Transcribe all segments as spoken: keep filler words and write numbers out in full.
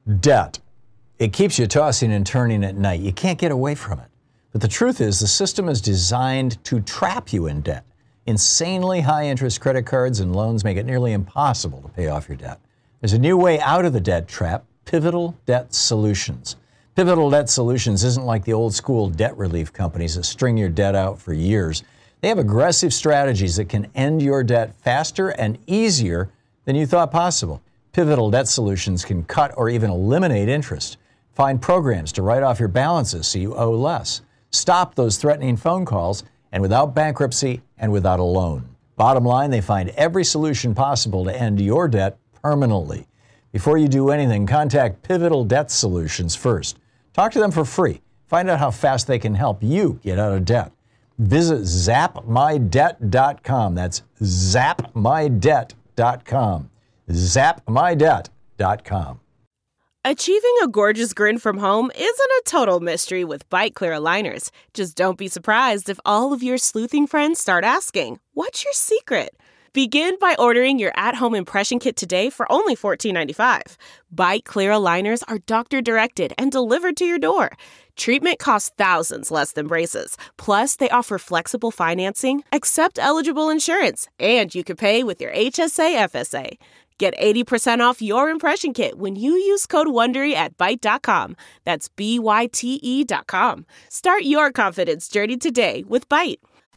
Debt. It keeps you tossing and turning at night. You can't get away from it. But the truth is, the system is designed to trap you in debt. Insanely high interest credit cards and loans make it nearly impossible to pay off your debt. There's a new way out of the debt trap: Pivotal Debt Solutions. Pivotal Debt Solutions isn't like the old school debt relief companies that string your debt out for years. They have aggressive strategies that can end your debt faster and easier than you thought possible. Pivotal Debt Solutions can cut or even eliminate interest. Find programs to write off your balances so you owe less. Stop those threatening phone calls, and without bankruptcy and without a loan. Bottom line, they find every solution possible to end your debt permanently. Before you do anything, contact Pivotal Debt Solutions first. Talk to them for free. Find out how fast they can help you get out of debt. Visit zap my debt dot com. That's zap my debt dot com. zap my debt dot com. Achieving a gorgeous grin from home isn't a total mystery with Byte Clear aligners. Just don't be surprised if all of your sleuthing friends start asking, "What's your secret?" Begin by ordering your at-home impression kit today for only fourteen ninety-five. Byte Clear aligners are doctor-directed and delivered to your door. Treatment costs thousands less than braces. Plus, they offer flexible financing, accept eligible insurance, and you can pay with your H S A F S A. Get eighty percent off your impression kit when you use code WONDERY at byte dot com. That's B Y T E dot com. Start your confidence journey today with Byte.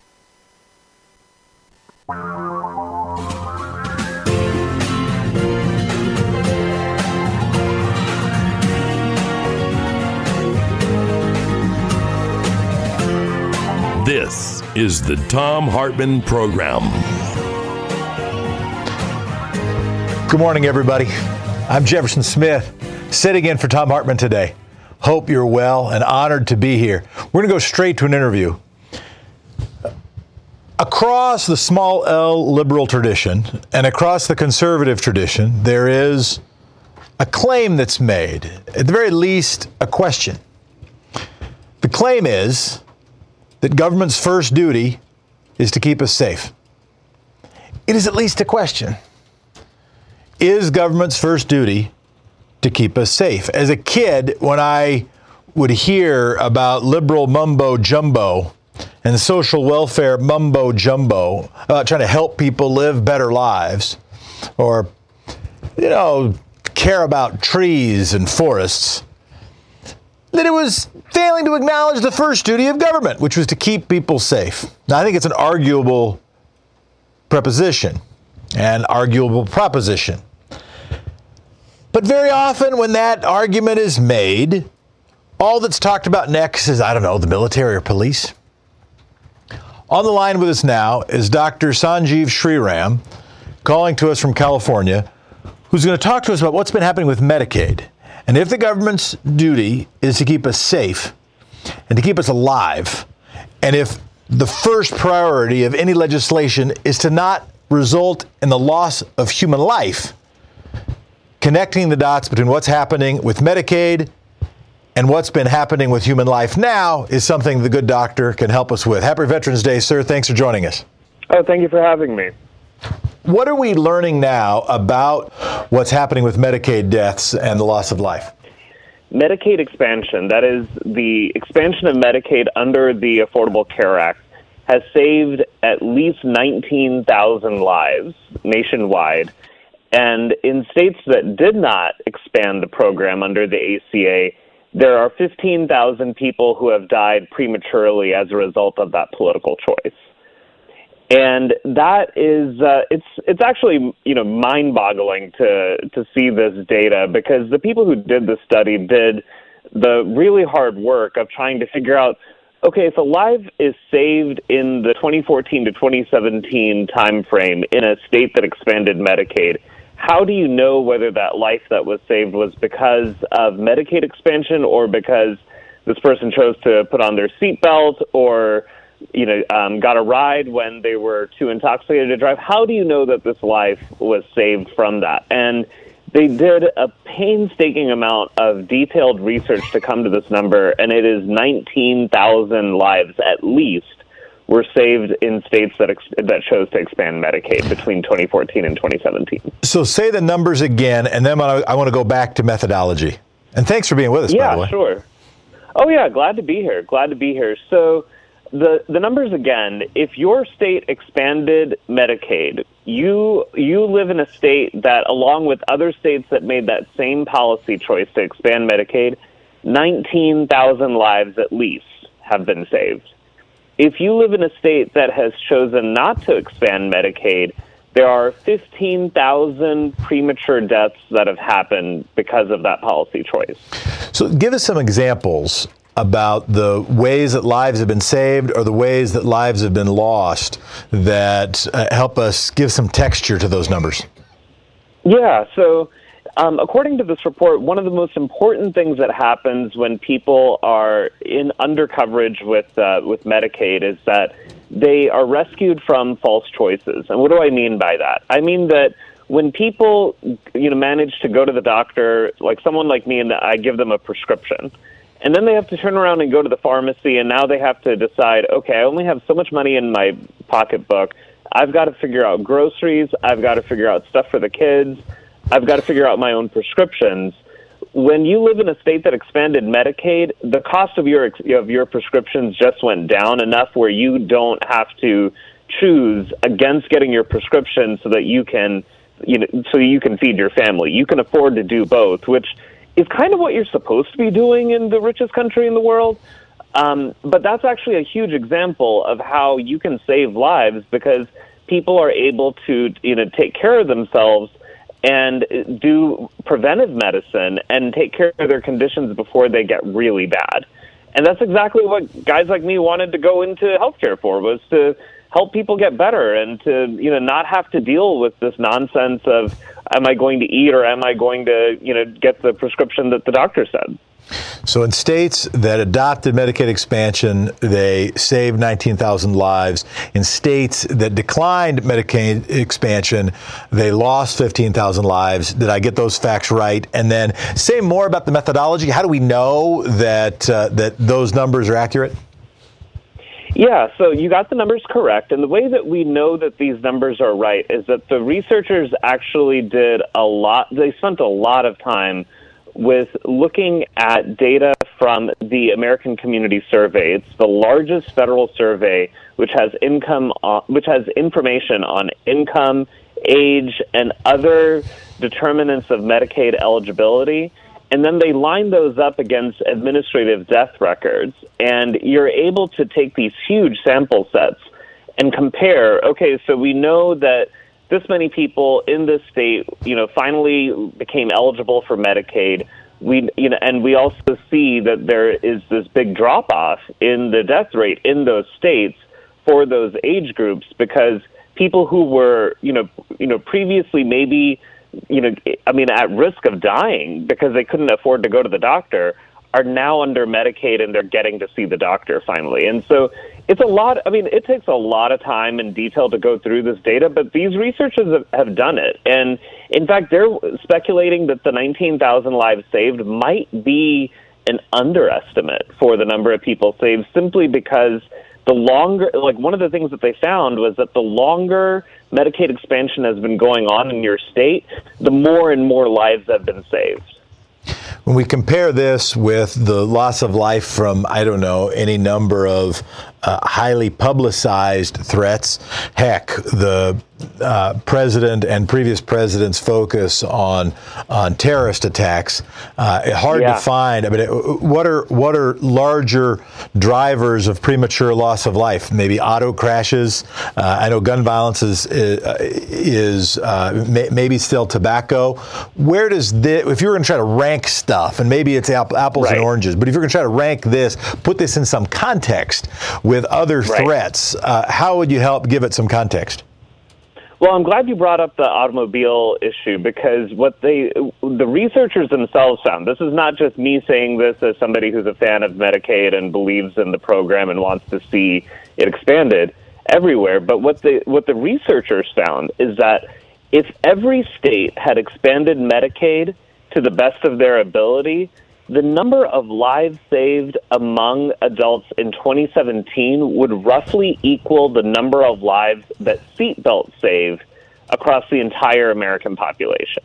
This is the Thom Hartmann Program. Good morning, everybody. I'm Jefferson Smith, sitting in for Thom Hartmann today. Hope you're well and honored to be here. We're going to go straight to an interview. Across the small L liberal tradition and across the conservative tradition, there is a claim that's made, at the very least, a question. The claim is that government's first duty is to keep us safe. It is at least a question. Is government's first duty to keep us safe? As a kid, when I would hear about liberal mumbo jumbo and social welfare mumbo jumbo, uh, trying to help people live better lives, or, you know, care about trees and forests, that it was failing to acknowledge the first duty of government, which was to keep people safe. Now, I think it's an arguable preposition, an arguable proposition. But very often when that argument is made, all that's talked about next is, I don't know, the military or police. On the line with us now is Doctor Sanjeev Shriram, calling to us from California, who's going to talk to us about what's been happening with Medicaid. And if the government's duty is to keep us safe and to keep us alive, and if the first priority of any legislation is to not result in the loss of human life, connecting the dots between what's happening with Medicaid and what's been happening with human life now is something the good doctor can help us with. Happy Veterans Day, sir. Thanks for joining us. Oh, thank you for having me. What are we learning now about what's happening with Medicaid deaths and the loss of life? Medicaid expansion, that is the expansion of Medicaid under the Affordable Care Act, has saved at least nineteen thousand lives nationwide. And in states that did not expand the program under the A C A, there are fifteen thousand people who have died prematurely as a result of that political choice. And that is, uh, it's it's actually, you know, mind-boggling to to see this data, because the people who did the study did the really hard work of trying to figure out, okay, if a life is saved in the twenty fourteen to twenty seventeen timeframe in a state that expanded Medicaid, how do you know whether that life that was saved was because of Medicaid expansion or because this person chose to put on their seatbelt or you know, um, got a ride when they were too intoxicated to drive? How do you know that this life was saved from that? And they did a painstaking amount of detailed research to come to this number, and it is nineteen thousand lives at least were saved in states that ex- that chose to expand Medicaid between twenty fourteen and twenty seventeen. So say the numbers again, and then I want to go back to methodology. And thanks for being with us, yeah, by the way. Yeah, sure. Oh, yeah, glad to be here. Glad to be here. So the the numbers again, if your state expanded Medicaid, you you live in a state that, along with other states that made that same policy choice to expand Medicaid, nineteen thousand lives at least have been saved. If you live in a state that has chosen not to expand Medicaid, there are fifteen thousand premature deaths that have happened because of that policy choice. So give us some examples about the ways that lives have been saved or the ways that lives have been lost that uh, help us give some texture to those numbers. Yeah, so um, according to this report, one of the most important things that happens when people are in undercoverage with uh, with Medicaid is that they are rescued from false choices. And what do I mean by that? I mean that when people, you know, manage to go to the doctor, like someone like me, and I give them a prescription, and then they have to turn around and go to the pharmacy, and now they have to decide, okay, I only have so much money in my pocketbook. I've got to figure out groceries. I've got to figure out stuff for the kids. I've got to figure out my own prescriptions. When you live in a state that expanded Medicaid, the cost of your of your prescriptions just went down enough where you don't have to choose against getting your prescription so that you can, you know, so you can feed your family. You can afford to do both, which is kind of what you're supposed to be doing in the richest country in the world. Um, but that's actually a huge example of how you can save lives because people are able to, you know, take care of themselves and do preventive medicine and take care of their conditions before they get really bad. And that's exactly what guys like me wanted to go into healthcare for, was to help people get better and to, you know, not have to deal with this nonsense of, am I going to eat or am I going to, you know, get the prescription that the doctor said? So in states that adopted Medicaid expansion, they saved nineteen thousand lives. In states that declined Medicaid expansion, they lost fifteen thousand lives. Did I get those facts right? And then say more about the methodology. How do we know that uh, that those numbers are accurate? Yeah, so you got the numbers correct. And the way that we know that these numbers are right is that the researchers actually did a lot. They spent a lot of time with looking at data from the American Community Survey. It's the largest federal survey which has income, uh, which has information on income, age, and other determinants of Medicaid eligibility. And then they line those up against administrative death records. And you're able to take these huge sample sets and compare, okay, so we know that this many people in this state, you know, finally became eligible for Medicaid. We, you know, and we also see that there is this big drop off in the death rate in those states for those age groups because people who were, you know, you know, previously maybe, you know, I mean, at risk of dying because they couldn't afford to go to the doctor, are now under Medicaid and they're getting to see the doctor finally. And so it's a lot. I mean, it takes a lot of time and detail to go through this data, but these researchers have, have done it. And in fact, they're speculating that the nineteen thousand lives saved might be an underestimate for the number of people saved simply because the longer, like one of the things that they found was that the longer Medicaid expansion has been going on in your state, the more and more lives have been saved. When we compare this with the loss of life from, I don't know, any number of uh, highly publicized threats, heck, the uh, president and previous president's focus on on terrorist attacks, uh, hard yeah. to find. I mean, what are what are larger drivers of premature loss of life? Maybe auto crashes. Uh, I know gun violence is is uh, may, maybe still tobacco. Where does this, if you were going to try to rank stuff, and maybe it's apples right. and oranges, but if you're going to try to rank this, put this in some context with other right. threats, uh, how would you help give it some context? Well, I'm glad you brought up the automobile issue because what they, the researchers themselves found, this is not just me saying this as somebody who's a fan of Medicaid and believes in the program and wants to see it expanded everywhere, but what the what the researchers found is that if every state had expanded Medicaid to the best of their ability, the number of lives saved among adults in twenty seventeen would roughly equal the number of lives that seatbelts saved across the entire American population.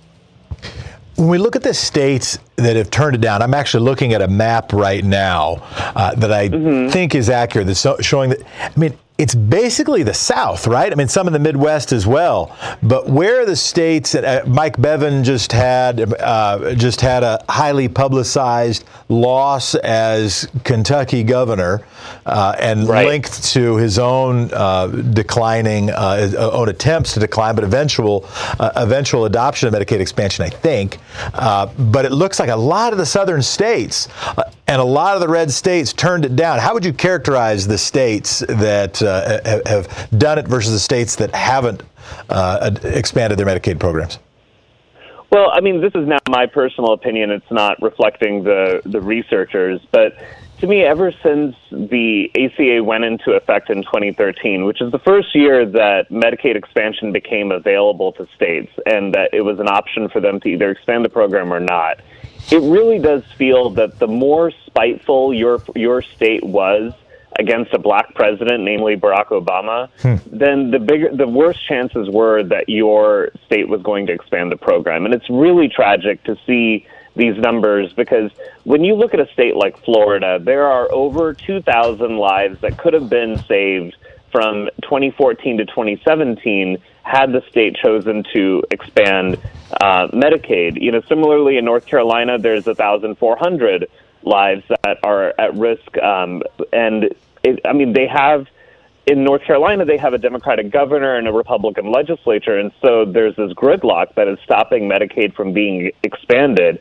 When we look at the states that have turned it down, I'm actually looking at a map right now uh, that I mm-hmm. think is accurate, that's showing that, I mean, it's basically the South, right? I mean, some in the Midwest as well. But where are the states that uh, Mike Bevin just had uh, just had a highly publicized loss as Kentucky governor uh, and right. linked to his own uh, declining, uh, his own attempts to decline, but eventual uh, eventual adoption of Medicaid expansion, I think. Uh, but it looks like a lot of the southern states uh, and a lot of the red states turned it down. How would you characterize the states that uh, have done it versus the states that haven't uh, expanded their Medicaid programs? Well, I mean, this is now my personal opinion. It's not reflecting the, the researchers. But to me, ever since the A C A went into effect in twenty thirteen, which is the first year that Medicaid expansion became available to states and that it was an option for them to either expand the program or not, it really does feel that the more spiteful your your state was against a black president, namely Barack Obama, hmm. then the bigger, the worse chances were that your state was going to expand the program. And it's really tragic to see these numbers because when you look at a state like Florida, there are over two thousand lives that could have been saved from twenty fourteen to twenty seventeen had the state chosen to expand uh, Medicaid. You know, similarly in North Carolina, there's one thousand four hundred lives that are at risk. Um, and it, I mean, they have, in North Carolina, they have a Democratic governor and a Republican legislature. And so there's this gridlock that is stopping Medicaid from being expanded.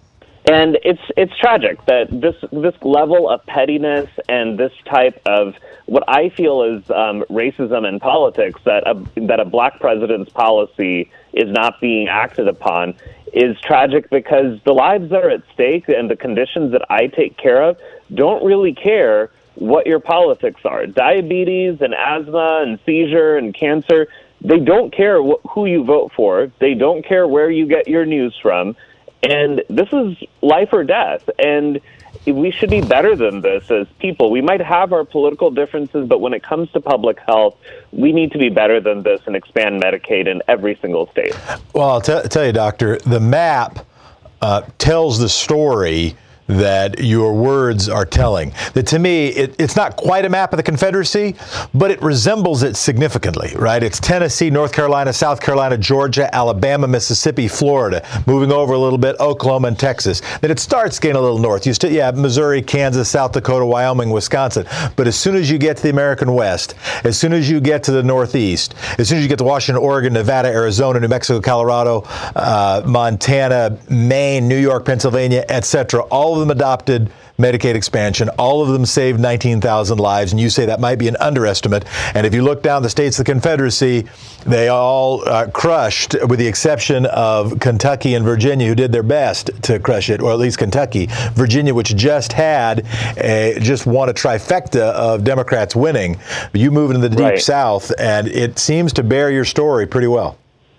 And it's it's tragic that this this level of pettiness and this type of what I feel is um, racism in politics, that a, that a black president's policy is not being acted upon, is tragic because the lives that are at stake and the conditions that I take care of don't really care what your politics are. Diabetes and asthma and seizure and cancer, they don't care wh- who you vote for. They don't care where you get your news from. And this is life or death. And we should be better than this as people. We might have our political differences, but when it comes to public health, we need to be better than this and expand Medicaid in every single state. Well, I'll t- tell you, Doctor, the map uh, tells the story that your words are telling. That to me, it, it's not quite a map of the Confederacy, but it resembles it significantly, right? It's Tennessee, North Carolina, South Carolina, Georgia, Alabama, Mississippi, Florida, moving over a little bit, Oklahoma and Texas. Then it starts getting a little north. You still, yeah, Missouri, Kansas, South Dakota, Wyoming, Wisconsin. But as soon as you get to the American West, as soon as you get to the Northeast, as soon as you get to Washington, Oregon, Nevada, Arizona, New Mexico, Colorado, uh, Montana, Maine, New York, Pennsylvania, et cetera, all of them adopted Medicaid expansion. All of them saved nineteen thousand lives, and you say that might be an underestimate. And if you look down the states of the Confederacy, they all uh, crushed, with the exception of Kentucky and Virginia, who did their best to crush it, or at least Kentucky. Virginia, which just had, a, just won a trifecta of Democrats winning. You move into the deep right. South, and it seems to bear your story pretty well.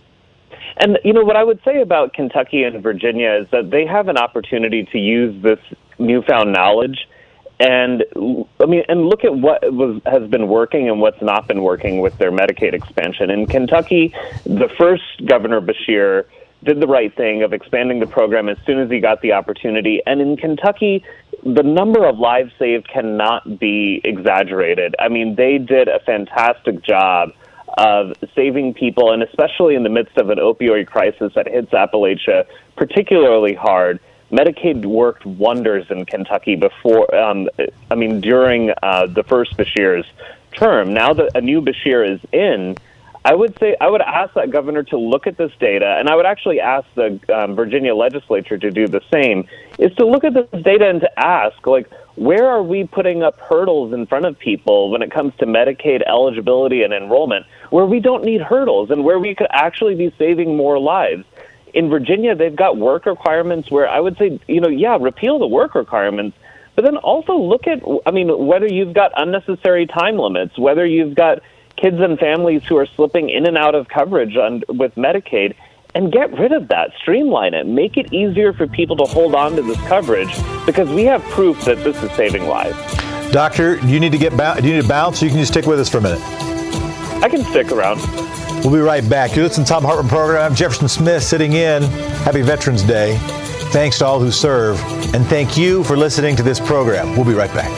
And, you know, what I would say about Kentucky and Virginia is that they have an opportunity to use this newfound knowledge and, I mean, and look at what was has been working and what's not been working with their Medicaid expansion. In Kentucky, the first Governor Beshear did the right thing of expanding the program as soon as he got the opportunity. And in Kentucky, the number of lives saved cannot be exaggerated. I mean, they did a fantastic job of saving people, and especially in the midst of an opioid crisis that hits Appalachia particularly hard. Medicaid worked wonders in Kentucky before, um, I mean, during uh, the first Beshear's term. Now that a new Beshear is in, I would say I would ask that governor to look at this data, and I would actually ask the um, Virginia legislature to do the same, is to look at this data and to ask, like, where are we putting up hurdles in front of people when it comes to Medicaid eligibility and enrollment, where we don't need hurdles and where we could actually be saving more lives? In Virginia, they've got work requirements where I would say, you know, yeah, repeal the work requirements, but then also look at, I mean, whether you've got unnecessary time limits, whether you've got kids and families who are slipping in and out of coverage on, with Medicaid, and get rid of that. Streamline it. Make it easier for people to hold on to this coverage, because we have proof that this is saving lives. Doctor, do you need to get ba- do you need to bounce? You can just stick with us for a minute. I can stick around. We'll be right back. You're listening to the Thom Hartmann Program. I'm Jefferson Smith sitting in. Happy Veterans Day. Thanks to all who serve. And thank you for listening to this program. We'll be right back.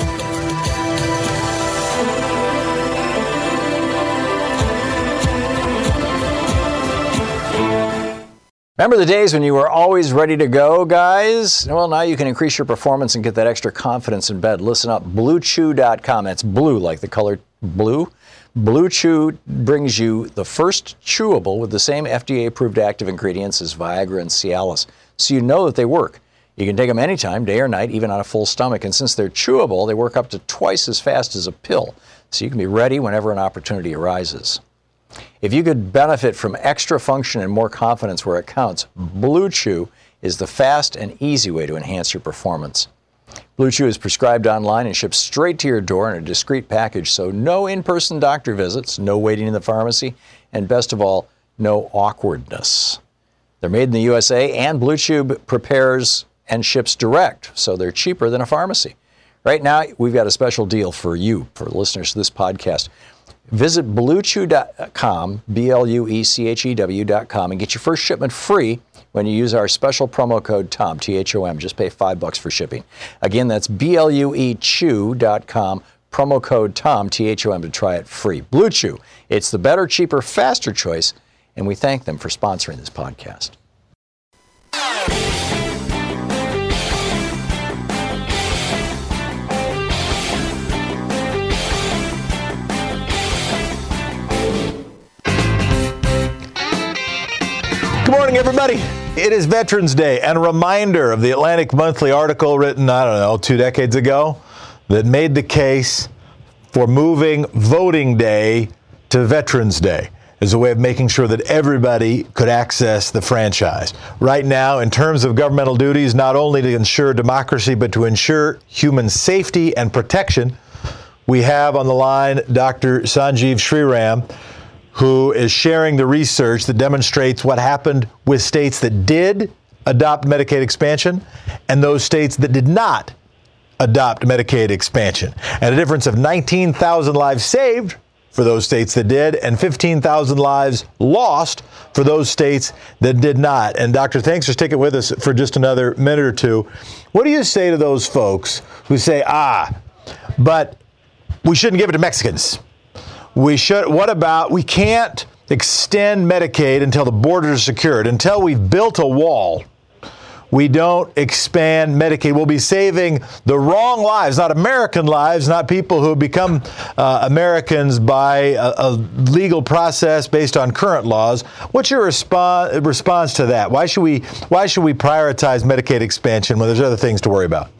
Remember the days when you were always ready to go, guys? Well, now you can increase your performance and get that extra confidence in bed. Listen up, blue chew dot com. That's blue, like the color blue. Blue Chew brings you the first chewable with the same F D A-approved active ingredients as Viagra and Cialis, so you know that they work. You can take them anytime, day or night, even on a full stomach. And since they're chewable, they work up to twice as fast as a pill, so you can be ready whenever an opportunity arises. If you could benefit from extra function and more confidence where it counts, Blue Chew is the fast and easy way to enhance your performance. Blue Chew is prescribed online and shipped straight to your door in a discreet package, so no in-person doctor visits, no waiting in the pharmacy, and best of all, no awkwardness. They're made in the U S A, and Blue Chew prepares and ships direct, so they're cheaper than a pharmacy. Right now, we've got a special deal for you, for listeners to this podcast. Visit blue chew dot com, B L U E C H E W dot com, and get your first shipment free when you use our special promo code TOM, T H O M. Just pay five bucks for shipping. Again, that's B L U E chew dot com, promo code TOM, T H O M, to try it free. Blue Chew, it's the better, cheaper, faster choice, and we thank them for sponsoring this podcast. Good morning, everybody. It is Veterans Day, and a reminder of the Atlantic Monthly article written, I don't know, two decades ago that made the case for moving voting day to Veterans Day as a way of making sure that everybody could access the franchise. Right now, in terms of governmental duties, not only to ensure democracy, but to ensure human safety and protection, we have on the line Doctor Sanjeev Shriram, who is sharing the research that demonstrates what happened with states that did adopt Medicaid expansion and those states that did not adopt Medicaid expansion. And a difference of nineteen thousand lives saved for those states that did, and fifteen thousand lives lost for those states that did not. And Doctor, thanks for sticking with us for just another minute or two. What do you say to those folks who say, ah, but we shouldn't give it to Mexicans? We should, what about, we can't extend Medicaid until the borders are secured. Until we've built a wall, we don't expand Medicaid. We'll be saving the wrong lives, not American lives, not people who become uh, Americans by a, a legal process based on current laws. What's your response response to that? Why should we, why should we prioritize Medicaid expansion when there's other things to worry about?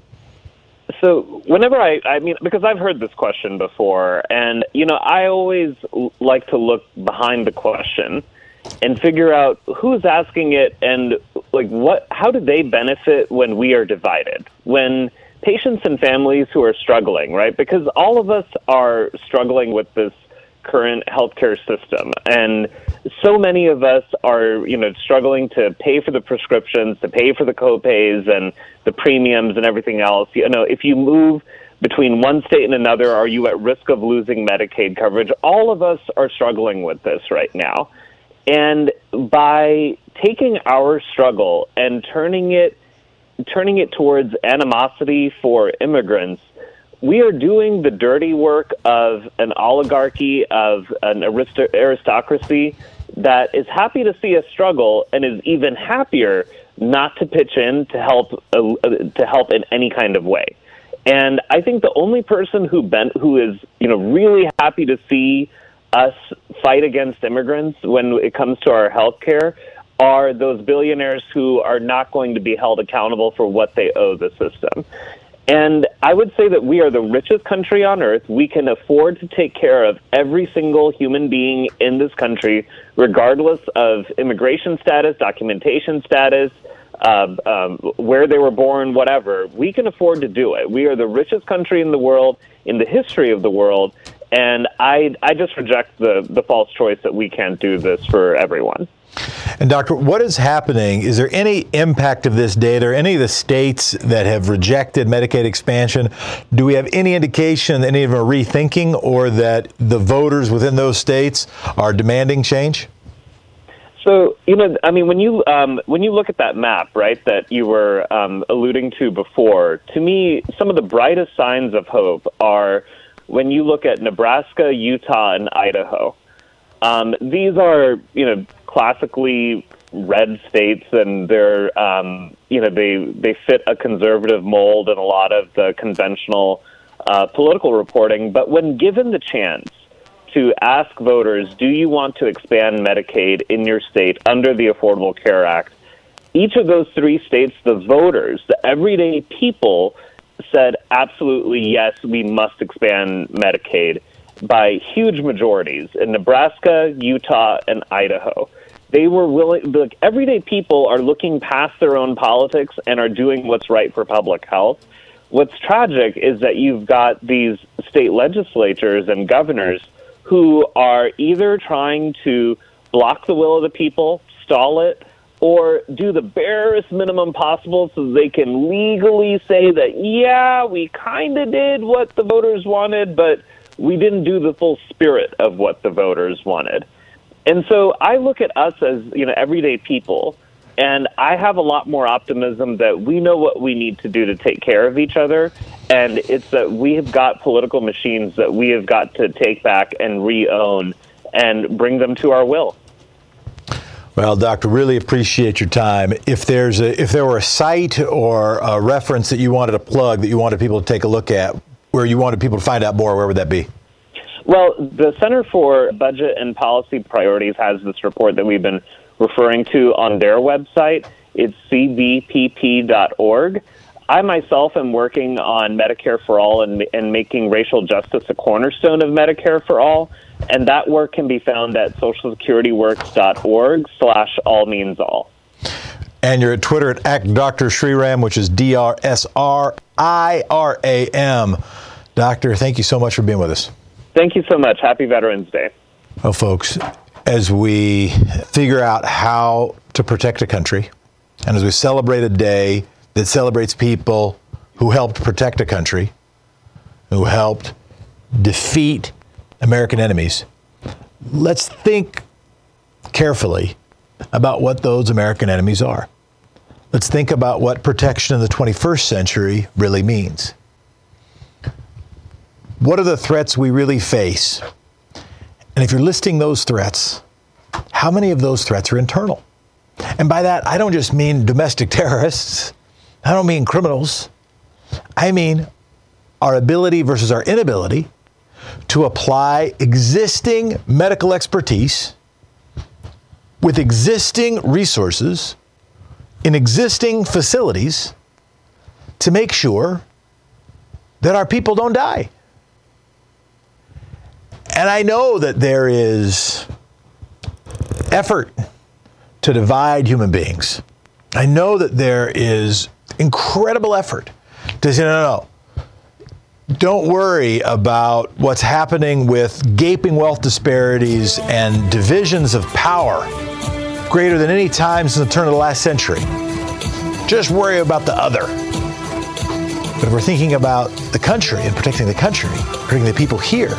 So whenever I, I mean, because I've heard this question before, and, you know, I always like to look behind the question and figure out who's asking it and, like, what, how do they benefit when we are divided? When patients and families who are struggling, right? Because all of us are struggling with this current healthcare system, and so many of us are, you know, struggling to pay for the prescriptions, to pay for the copays and the premiums and everything else. You know, if you move between one state and another, are you at risk of losing Medicaid coverage? All of us are struggling with this right now. And by taking our struggle and turning it, turning it towards animosity for immigrants, we are doing the dirty work of an oligarchy, of an aristo- aristocracy that is happy to see us struggle and is even happier not to pitch in to help uh, to help in any kind of way. And I think the only person who ben- who is, you know, really happy to see us fight against immigrants when it comes to our health care are those billionaires who are not going to be held accountable for what they owe the system. And I would say that we are the richest country on earth. We can afford to take care of every single human being in this country, regardless of immigration status, documentation status, uh, um, where they were born, whatever. We can afford to do it. We are the richest country in the world, in the history of the world, and I, I just reject the, the false choice that we can't do this for everyone. And Doctor, what is happening? Is there any impact of this data, or any of the states that have rejected Medicaid expansion? Do we have any indication that any of them are rethinking, or that the voters within those states are demanding change? So, you know, I mean, when you um, when you look at that map, right, that you were um, alluding to before, to me, some of the brightest signs of hope are when you look at Nebraska, Utah, and Idaho. Um, these are, you know, classically red states, and they're, um, you know, they they fit a conservative mold in a lot of the conventional uh, political reporting. But when given the chance to ask voters, do you want to expand Medicaid in your state under the Affordable Care Act, each of those three states, the voters, the everyday people, said absolutely yes, we must expand Medicaid by huge majorities in Nebraska, Utah, and Idaho. They were willing, like, everyday people are looking past their own politics and are doing what's right for public health. What's tragic is that you've got these state legislatures and governors who are either trying to block the will of the people, stall it, or do the barest minimum possible so they can legally say that, yeah, we kind of did what the voters wanted, but we didn't do the full spirit of what the voters wanted. And so I look at us as, you know, everyday people, and I have a lot more optimism that we know what we need to do to take care of each other, and it's that we have got political machines that we have got to take back and re-own and bring them to our will. Well, Doctor, really appreciate your time. If there's a, if there were a site or a reference that you wanted to plug, that you wanted people to take a look at, where you wanted people to find out more, where would that be? Well, the Center for Budget and Policy Priorities has this report that we've been referring to on their website. It's c b p p dot org. I myself am working on Medicare for All and, and making racial justice a cornerstone of Medicare for All, and that work can be found at social security works dot org slash all means all. And you're at Twitter at, at Doctor Sriram, which is D R S R I R A M. Doctor, thank you so much for being with us. Thank you so much. Happy Veterans Day. Well, folks, as we figure out how to protect a country, and as we celebrate a day that celebrates people who helped protect a country, who helped defeat American enemies, let's think carefully about what those American enemies are. Let's think about what protection in the twenty-first century really means. What are the threats we really face? And if you're listing those threats, how many of those threats are internal? And by that, I don't just mean domestic terrorists. I don't mean criminals. I mean our ability versus our inability to apply existing medical expertise with existing resources in existing facilities to make sure that our people don't die. And I know that there is effort to divide human beings. I know that there is incredible effort to say, no, no, no. Don't worry about what's happening with gaping wealth disparities and divisions of power greater than any time since the turn of the last century. Just worry about the other. But if we're thinking about the country and protecting the country, protecting the people here,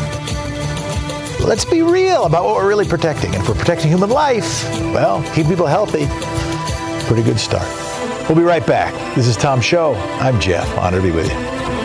let's be real about what we're really protecting. And if we're protecting human life, well, keep people healthy. Pretty good start. We'll be right back. This is Tom Show. I'm Jeff. Honored to be with you.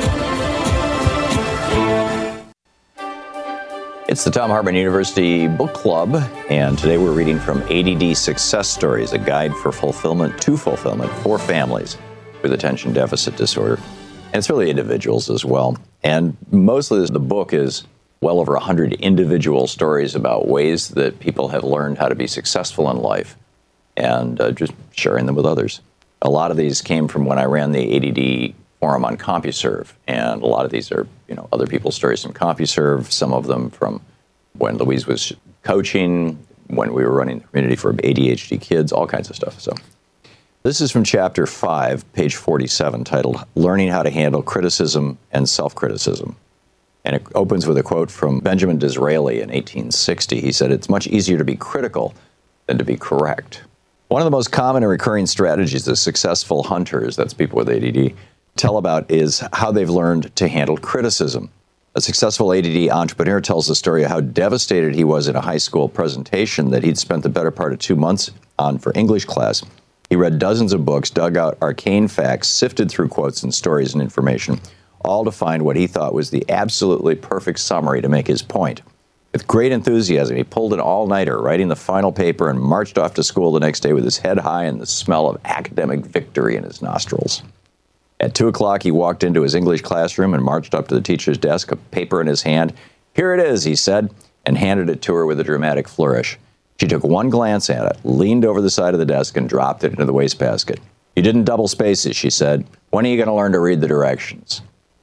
It's the Thom Hartmann University Book Club, and today we're reading from A D D Success Stories, a guide for fulfillment to fulfillment for families with attention deficit disorder. And it's really individuals as well. And mostly the book is well over one hundred individual stories about ways that people have learned how to be successful in life and uh, just sharing them with others. A lot of these came from when I ran the A D D forum on CompuServe, and a lot of these are, you know, other people's stories from CompuServe, some of them from when Louise was coaching, when we were running the community for A D H D kids, all kinds of stuff. So this is from chapter five, page forty-seven, titled Learning How to Handle Criticism and Self-Criticism. And it opens with a quote from Benjamin Disraeli in eighteen sixty. He said, "It's much easier to be critical than to be correct. One of the most common and recurring strategies that successful hunters, that's people with A D D, tell about is how they've learned to handle criticism. A successful A D D entrepreneur tells the story of how devastated he was in a high school presentation that he'd spent the better part of two months on for English class. He read dozens of books, dug out arcane facts, sifted through quotes and stories and information, all to find what he thought was the absolutely perfect summary to make his point. With great enthusiasm, he pulled an all-nighter, writing the final paper, and marched off to school the next day with his head high and the smell of academic victory in his nostrils. At two o'clock, he walked into his English classroom and marched up to the teacher's desk, a paper in his hand. "Here it is," he said, and handed it to her with a dramatic flourish. She took one glance at it, leaned over the side of the desk, and dropped it into the wastebasket. "You didn't double spaces," she said. "When are you going to learn to read the directions?"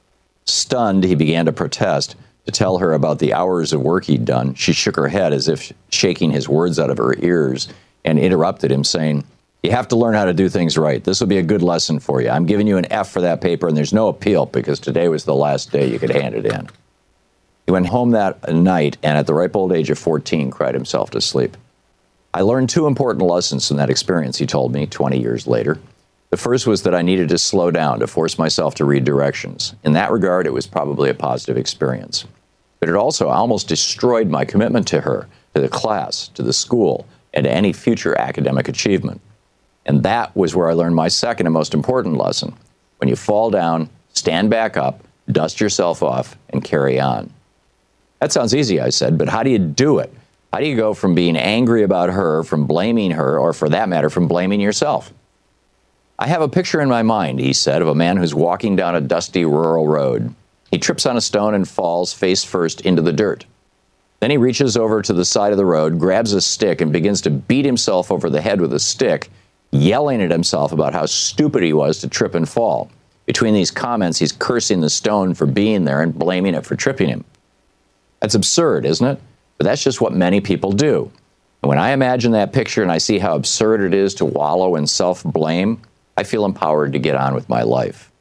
Stunned, he began to protest. To tell her about the hours of work he'd done, she shook her head as if shaking his words out of her ears and interrupted him, saying, "You have to learn how to do things right. This will be a good lesson for you. I'm giving you an F for that paper, and there's no appeal because today was the last day you could hand it in." He went home that night and at the ripe old age of fourteen cried himself to sleep. "I learned two important lessons from that experience," he told me twenty years later. The first was that I needed to slow down to force myself to read directions. In that regard, it was probably a positive experience. But it also almost destroyed my commitment to her, to the class, to the school, and to any future academic achievement. And that was where I learned my second and most important lesson. When you fall down, stand back up, dust yourself off, and carry on. That sounds easy, I said, but how do you do it? How do you go from being angry about her, from blaming her, or for that matter, from blaming yourself? "I have a picture in my mind," he said, "of a man who's walking down a dusty rural road. He trips on a stone and falls face first into the dirt. Then he reaches over to the side of the road, grabs a stick, and begins to beat himself over the head with a stick, yelling at himself about how stupid he was to trip and fall. Between these comments, he's cursing the stone for being there and blaming it for tripping him. That's absurd, isn't it? But that's just what many people do. And when I imagine that picture and I see how absurd it is to wallow in self-blame, I feel empowered to get on with my life."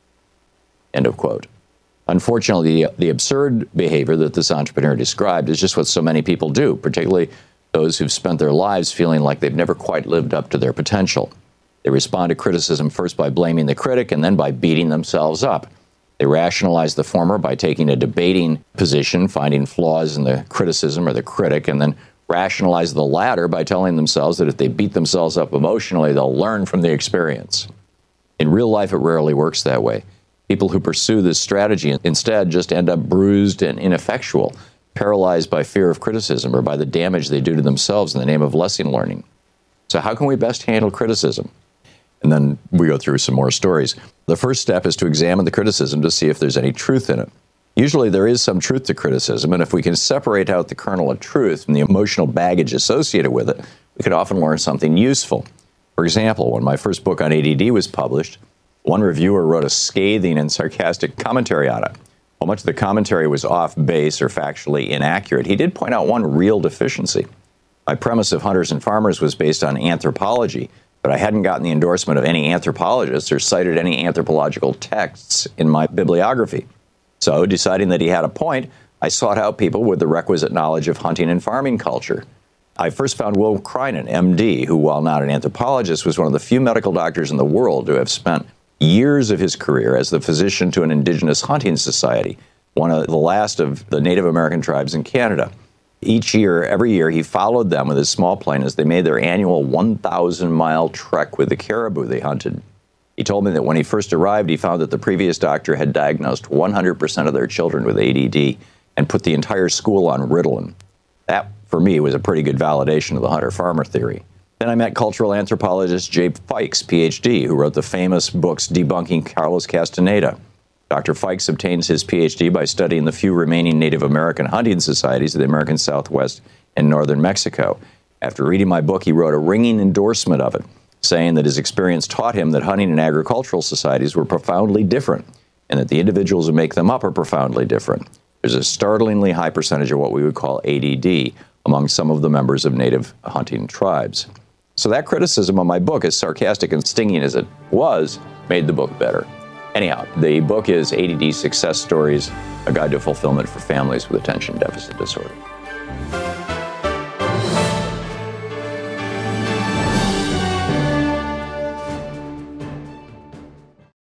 End of quote. Unfortunately, the, the absurd behavior that this entrepreneur described is just what so many people do, particularly those who've spent their lives feeling like they've never quite lived up to their potential. They respond to criticism first by blaming the critic and then by beating themselves up. They rationalize the former by taking a debating position, finding flaws in the criticism or the critic, and then rationalize the latter by telling themselves that if they beat themselves up emotionally, they'll learn from the experience. In real life, it rarely works that way. People who pursue this strategy instead just end up bruised and ineffectual, paralyzed by fear of criticism or by the damage they do to themselves in the name of lesson learning. So how can we best handle criticism? And then we go through some more stories. The first step is to examine the criticism to see if there's any truth in it. Usually there is some truth to criticism, and if we can separate out the kernel of truth from the emotional baggage associated with it, we could often learn something useful. For example, when my first book on A D D was published, one reviewer wrote a scathing and sarcastic commentary on it. While much of the commentary was off base or factually inaccurate, he did point out one real deficiency. My premise of Hunters and Farmers was based on anthropology, but I hadn't gotten the endorsement of any anthropologists or cited any anthropological texts in my bibliography. So, deciding that he had a point, I sought out people with the requisite knowledge of hunting and farming culture. I first found Will Crinan, M D, who, while not an anthropologist, was one of the few medical doctors in the world who have spent years of his career as the physician to an indigenous hunting society, one of the last of the Native American tribes in Canada. Each year, every year, he followed them with his small plane as they made their annual one thousand mile trek with the caribou they hunted. He told me that when he first arrived, he found that the previous doctor had diagnosed one hundred percent of their children with A D D and put the entire school on Ritalin. That, for me, was a pretty good validation of the hunter-farmer theory. Then I met cultural anthropologist Jay Fikes, P H D, who wrote the famous books debunking Carlos Castaneda. Doctor Fikes obtains his P H D by studying the few remaining Native American hunting societies of the American Southwest and northern Mexico. After reading my book, he wrote a ringing endorsement of it, saying that his experience taught him that hunting and agricultural societies were profoundly different, and that the individuals who make them up are profoundly different. There's a startlingly high percentage of what we would call A D D among some of the members of native hunting tribes. So that criticism of my book, as sarcastic and stinging as it was, made the book better. Anyhow, the book is A D D Success Stories, A Guide to Fulfillment for Families with Attention Deficit Disorder.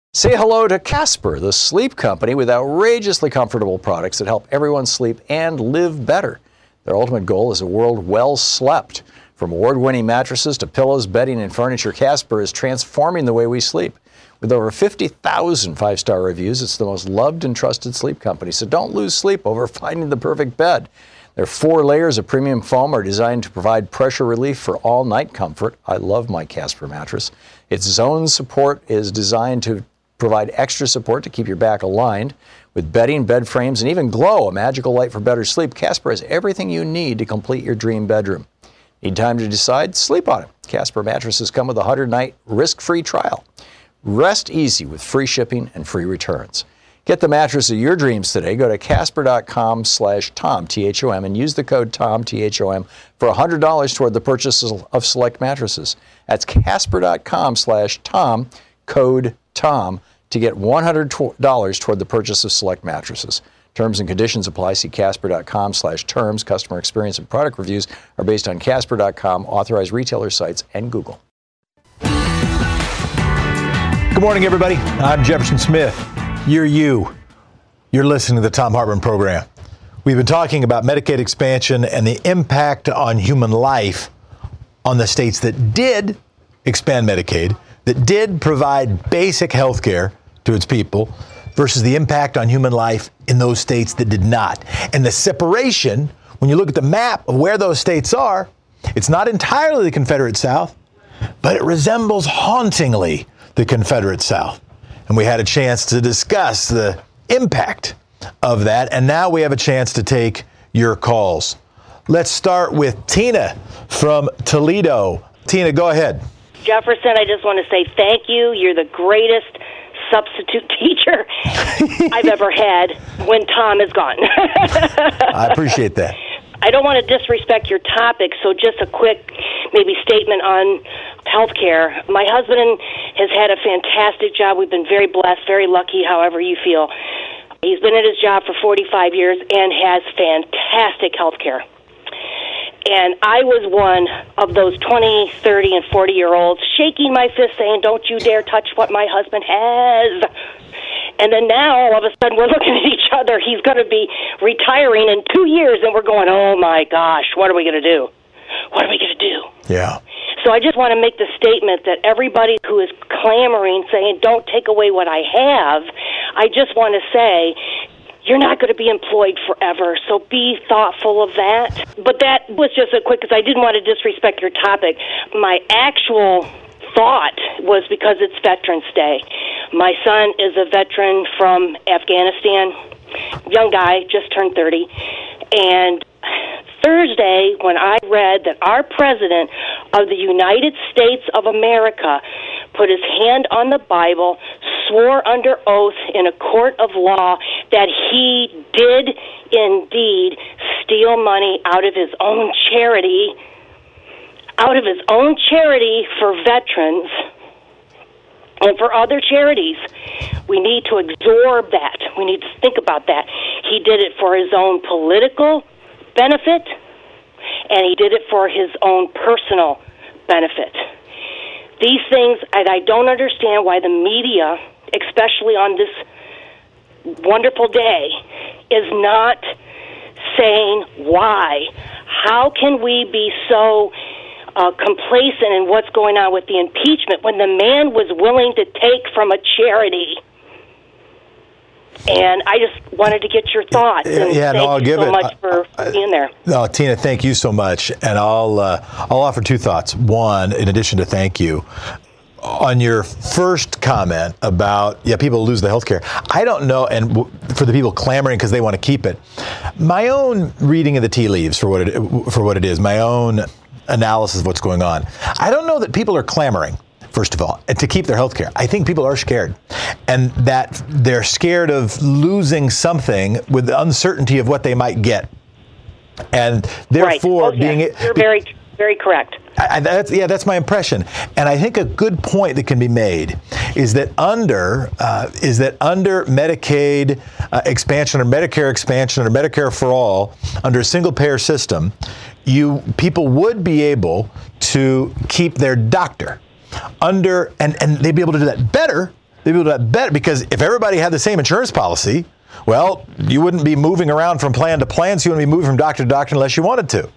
Say hello to Casper, the sleep company with outrageously comfortable products that help everyone sleep and live better. Their ultimate goal is a world well slept. From award-winning mattresses to pillows, bedding, and furniture, Casper is transforming the way we sleep. With over fifty thousand five-star reviews, it's the most loved and trusted sleep company. So don't lose sleep over finding the perfect bed. Their four layers of premium foam are designed to provide pressure relief for all-night comfort. I love my Casper mattress. Its zone support is designed to provide extra support to keep your back aligned. With bedding, bed frames, and even Glow, a magical light for better sleep, Casper has everything you need to complete your dream bedroom. Need time to decide? Sleep on it. Casper mattresses come with a one hundred night risk-free trial. Rest easy with free shipping and free returns. Get the mattress of your dreams today. Go to Casper.com slash Tom, T H O M, and use the code Tom, T H O M, for one hundred dollars toward the purchase of select mattresses. That's Casper.com slash Tom, code Tom, to get one hundred dollars toward the purchase of select mattresses. Terms and conditions apply. See Casper.com slash terms. Customer experience and product reviews are based on Casper dot com, authorized retailer sites, and Google. Good morning, everybody. I'm Jefferson Smith. You're you. You're listening to the Thom Hartmann Program. We've been talking about Medicaid expansion and the impact on human life on the states that did expand Medicaid, that did provide basic health care to its people, versus the impact on human life in those states that did not. And the separation, when you look at the map of where those states are, it's not entirely the Confederate South, but it resembles hauntingly the Confederate South. And we had a chance to discuss the impact of that, and now we have a chance to take your calls. Let's start with Tina from Toledo. Tina, go ahead. Jefferson, I just want to say thank you. You're the greatest substitute teacher I've ever had when Tom is gone. I appreciate that. I don't want to disrespect your topic, so just a quick maybe statement on health care. My husband has had a fantastic job. We've been very blessed, very lucky, however you feel. He's been at his job for forty-five years and has fantastic health care. And I was one of those twenty, thirty, and forty-year-olds shaking my fist saying, don't you dare touch what my husband has. And then now, all of a sudden, we're looking at each other. He's going to be retiring in two years, and we're going, oh, my gosh, what are we going to do? What are we going to do? Yeah. So I just want to make the statement that everybody who is clamoring, saying, don't take away what I have, I just want to say, you're not going to be employed forever, so be thoughtful of that. But that was just a quick, because I didn't want to disrespect your topic. My actual thought was because it's Veterans Day. My son is a veteran from Afghanistan, young guy, just turned thirty, and Thursday, when I read that our President of the United States of America put his hand on the Bible, swore under oath in a court of law that he did indeed steal money out of his own charity, out of his own charity for veterans and for other charities. We need to absorb that. We need to think about that. He did it for his own political benefit, and he did it for his own personal benefit. These things, and I don't understand why the media, especially on this wonderful day, is not saying why. How can we be so uh, complacent in what's going on with the impeachment when the man was willing to take from a charity? And I just wanted to get your thoughts. And yeah, thank no, I'll you give so it. much for uh, being there. No, Tina, thank you so much. And I'll uh, I'll offer two thoughts. One, in addition to thank you, on your first comment about, yeah, people lose the health care. I don't know, and w- for the people clamoring because they want to keep it, my own reading of the tea leaves for what it for what it is, my own analysis of what's going on. I don't know that people are clamoring, first of all, to keep their health care. I think people are scared, and that they're scared of losing something with the uncertainty of what they might get. And therefore, right. Okay. being You're very, very correct. I, that's, yeah, that's my impression. And I think a good point that can be made is that under uh, is that under Medicaid uh, expansion or Medicare expansion or Medicare for all, under a single payer system, you people would be able to keep their doctor under, and, and they'd be able to do that better People do that better, because if everybody had the same insurance policy, well, you wouldn't be moving around from plan to plan, so you wouldn't be moving from doctor to doctor unless you wanted to.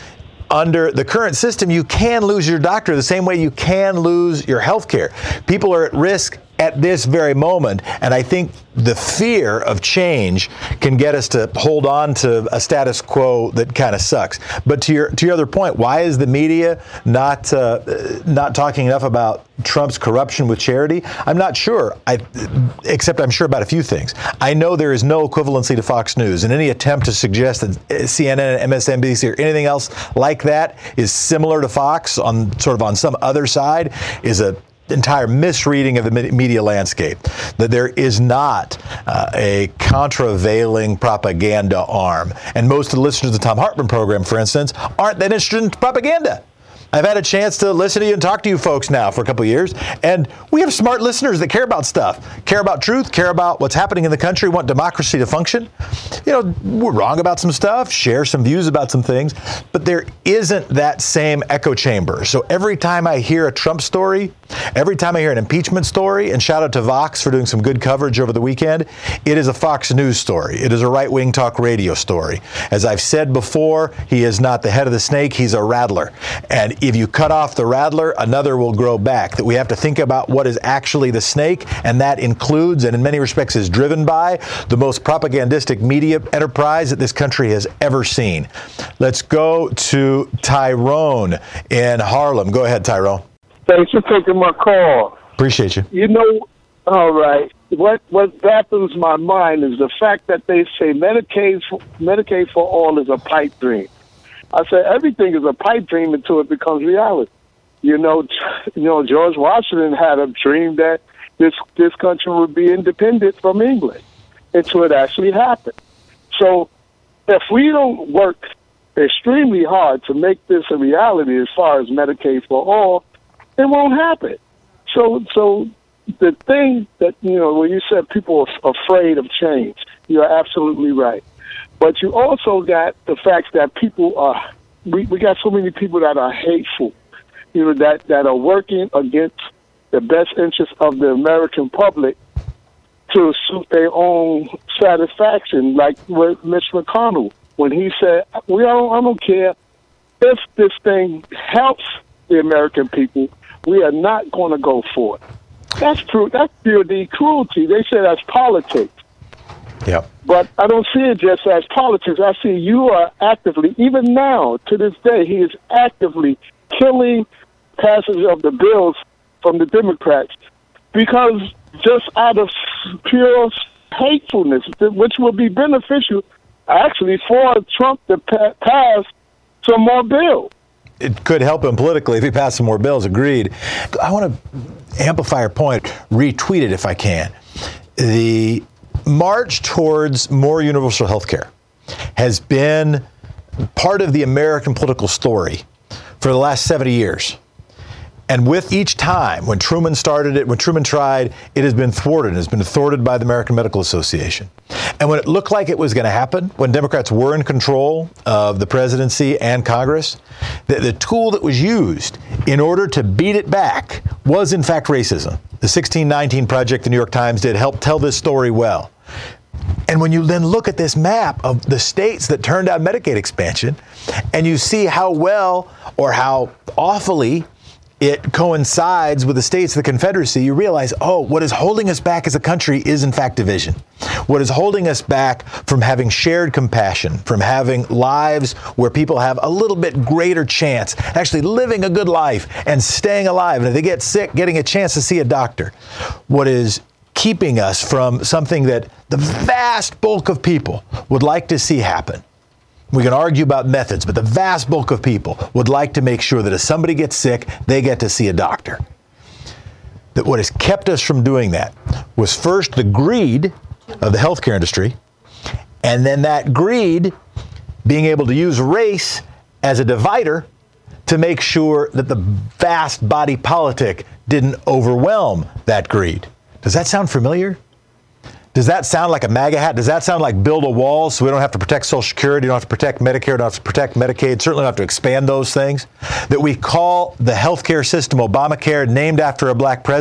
Under the current system, you can lose your doctor the same way you can lose your health care. People are at risk at this very moment, and I think the fear of change can get us to hold on to a status quo that kind of sucks. But to your to your other point, why is the media not uh, not talking enough about Trump's corruption with charity? I'm not sure, I, except I'm sure about a few things. I know there is no equivalency to Fox News, and any attempt to suggest that C N N, M S N B C, or anything else like that is similar to Fox on sort of on some other side is a entire misreading of the media landscape. That there is not uh, a contravailing propaganda arm. And most of the listeners of the Thom Hartmann program, for instance, aren't that interested in propaganda. I've had a chance to listen to you and talk to you folks now for a couple of years, and we have smart listeners that care about stuff, care about truth, care about what's happening in the country, want democracy to function. You know, we're wrong about some stuff, share some views about some things, but there isn't that same echo chamber. So every time I hear a Trump story, every time I hear an impeachment story, and shout out to Vox for doing some good coverage over the weekend, it is a Fox News story. It is a right-wing talk radio story. As I've said before, he is not the head of the snake, he's a rattler. And if you cut off the rattler, another will grow back. That we have to think about what is actually the snake, and that includes, and in many respects is driven by, the most propagandistic media enterprise that this country has ever seen. Let's go to Tyrone in Harlem. Go ahead, Tyrone. Thanks for taking my call. Appreciate you. You know, all right, what what baffles my mind is the fact that they say Medicaid for, Medicaid for all is a pipe dream. I say everything is a pipe dream until it becomes reality. You know, you know, George Washington had a dream that this this country would be independent from England until it actually happened. So if we don't work extremely hard to make this a reality as far as Medicaid for all, it won't happen. So so the thing that, you know, when you said people are afraid of change, you're absolutely right. But you also got the fact that people are, we, we got so many people that are hateful, you know, that, that are working against the best interests of the American public to suit their own satisfaction, like with Mitch McConnell, when he said, "We don't, I don't care if this thing helps the American people, we are not going to go for it." That's true. That's pure cruelty. They say that's politics. Yep. But I don't see it just as politics. I see you are actively, even now, to this day, he is actively killing passage of the bills from the Democrats because just out of pure hatefulness, which will be beneficial, actually, for Trump to pa- pass some more bills. It could help him politically if he passed some more bills, agreed. I want to amplify your point, retweet it if I can. The march towards more universal health care has been part of the American political story for the last seventy years. And with each time, when Truman started it, when Truman tried, it has been thwarted. It has been thwarted by the American Medical Association. And when it looked like it was going to happen, when Democrats were in control of the presidency and Congress, the, the tool that was used in order to beat it back was, in fact, racism. The sixteen nineteen Project the New York Times did help tell this story well. And when you then look at this map of the states that turned down Medicaid expansion, and you see how well or how awfully it coincides with the states of the Confederacy, you realize, oh, what is holding us back as a country is, in fact, division. What is holding us back from having shared compassion, from having lives where people have a little bit greater chance actually living a good life and staying alive. And if they get sick, getting a chance to see a doctor. What is keeping us from something that the vast bulk of people would like to see happen. We can argue about methods, but the vast bulk of people would like to make sure that if somebody gets sick, they get to see a doctor. That what has kept us from doing that was first the greed of the healthcare industry, and then that greed being able to use race as a divider to make sure that the vast body politic didn't overwhelm that greed. Does that sound familiar? Does that sound like a MAGA hat? Does that sound like build a wall so we don't have to protect Social Security, don't have to protect Medicare, don't have to protect Medicaid, certainly don't have to expand those things? That we call the healthcare system Obamacare, named after a black president?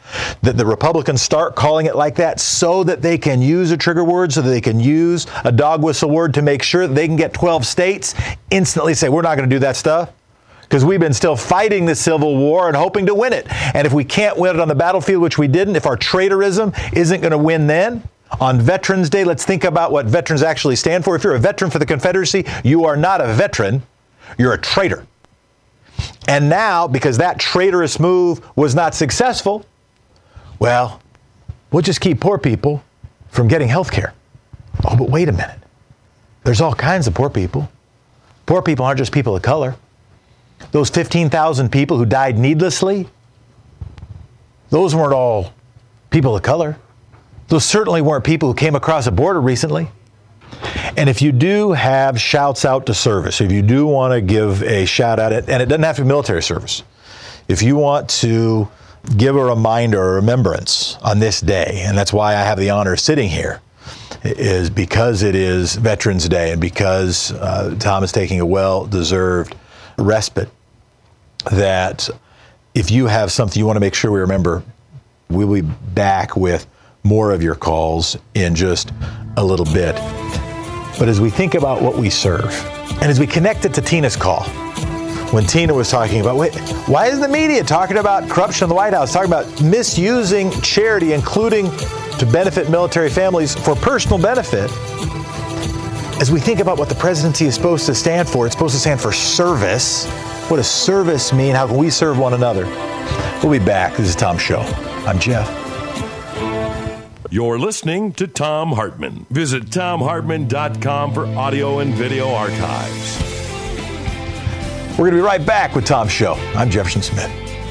that the Republicans start calling it like that so that they can use a trigger word, so that they can use a dog whistle word to make sure that they can get twelve states, instantly say, we're not going to do that stuff? Because we've been still fighting the Civil War and hoping to win it. And if we can't win it on the battlefield, which we didn't, if our traitorism isn't going to win then, on Veterans Day, let's think about what veterans actually stand for. If you're a veteran for the Confederacy, you are not a veteran, you're a traitor. And now, because that traitorous move was not successful, well, we'll just keep poor people from getting health care. Oh, but wait a minute. There's all kinds of poor people. Poor people aren't just people of color. Those fifteen thousand people who died needlessly, those weren't all people of color. Those certainly weren't people who came across a border recently. And if you do have shouts out to service, if you do want to give a shout out, and it doesn't have to be military service, if you want to give a reminder or remembrance on this day, and that's why I have the honor of sitting here, is because it is Veterans Day and because uh, Tom is taking a well-deserved respite, that if you have something you want to make sure we remember, we'll be back with more of your calls in just a little bit. But as we think about what we serve, and as we connect it to Tina's call, when Tina was talking about, wait, why is the media talking about corruption in the White House, talking about misusing charity, including to benefit military families for personal benefit? As we think about what the presidency is supposed to stand for, it's supposed to stand for service. What does service mean? How can we serve one another? We'll be back. This is Tom's Show. I'm Jeff. You're listening to Thom Hartmann. Visit Thom Hartmann dot com for audio and video archives. We're going to be right back with Tom's Show. I'm Jefferson Smith.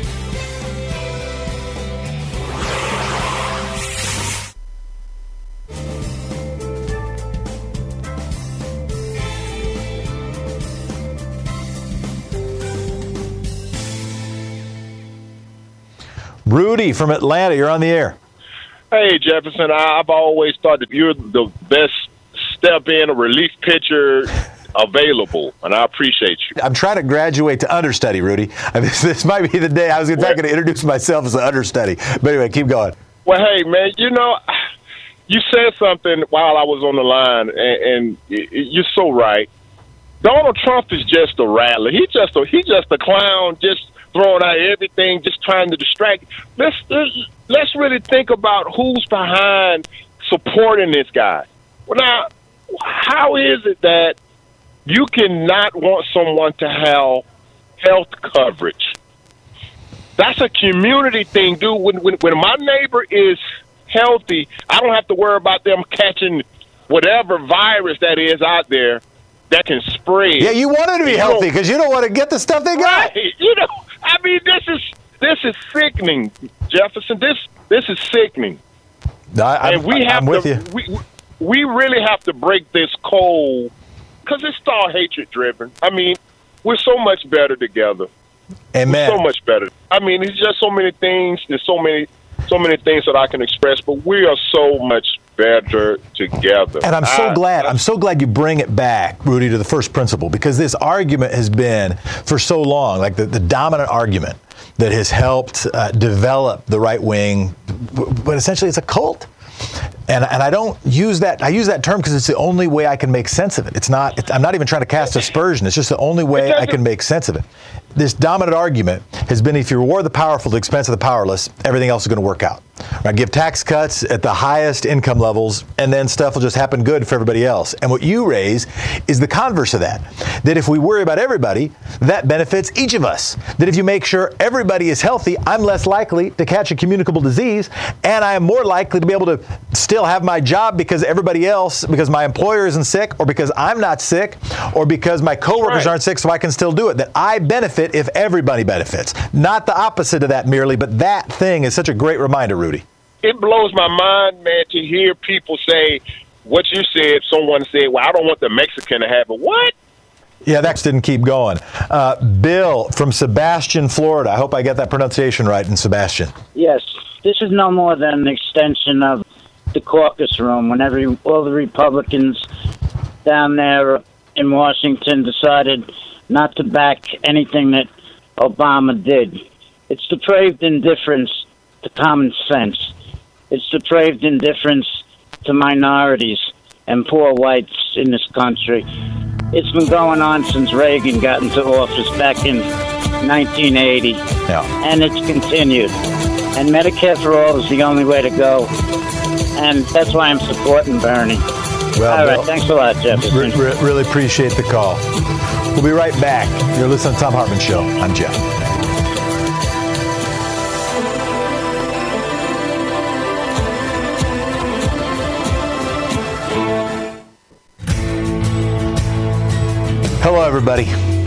Rudy from Atlanta, you're on the air. Hey, Jefferson, I've always thought that you're the best step-in or relief pitcher available, and I appreciate you. I'm trying to graduate to understudy, Rudy. I mean, this might be the day I was in fact going to introduce myself as an understudy. But anyway, keep going. Well, hey, man, you know, you said something while I was on the line, and, and you're so right. Donald Trump is just a rattler. He's just a, he's just a clown, just throwing out everything, just trying to distract. Let's, let's let's really think about who's behind supporting this guy. Well, now, how is it that you cannot want someone to have health coverage? That's a community thing, dude. When, when when my neighbor is healthy, I don't have to worry about them catching whatever virus that is out there that can spread. Yeah, you want them to be healthy because you don't want to get the stuff they got. Right. You know, I mean, this is this is sickening, Jefferson. This this is sickening. No, I, and we have I'm with to, you. We, we really have to break this code because it's all hatred driven. I mean, we're so much better together. Amen. We're so much better. I mean, it's just so many things. There's so many, so many things that I can express, but we are so much better together. And I'm so I, glad, I'm so glad you bring it back, Rudy, to the first principle, because this argument has been for so long, like the, the dominant argument that has helped uh, develop the right wing, but essentially it's a cult. And, and I don't use that, I use that term because it's the only way I can make sense of it. It's not, it's, I'm not even trying to cast aspersion. It's just the only way I can make sense of it. This dominant argument has been if you reward the powerful at the expense of the powerless, everything else is going to work out. Right? Give tax cuts at the highest income levels, and then stuff will just happen good for everybody else. And what you raise is the converse of that. That if we worry about everybody, that benefits each of us. That if you make sure everybody is healthy, I'm less likely to catch a communicable disease, and I am more likely to be able to still have my job because everybody else, because my employer isn't sick, or because I'm not sick, or because my coworkers right. aren't sick, so I can still do it. That I benefit if everybody benefits. Not the opposite of that merely, but that thing is such a great reminder, Rudy. It blows my mind, man, to hear people say what you said. Someone said, well, I don't want the Mexican to have it. What? Yeah, that didn't keep going. Uh, Bill from Sebastian, Florida. I hope I got that pronunciation right in Sebastian. Yes. This is no more than an extension of the caucus room when every, all the Republicans down there in Washington decided not to back anything that Obama did. It's depraved indifference to common sense. It's depraved indifference to minorities and poor whites in this country. It's been going on since Reagan got into office back in nineteen eighty, Yeah. and it's continued. And Medicare for All is the only way to go, and that's why I'm supporting Bernie. Well, All right, Bill, thanks a lot, Jefferson. re- re- really appreciate the call. We'll be right back. You're listening to the Thom Hartmann Show. I'm Jeff. Hello, everybody.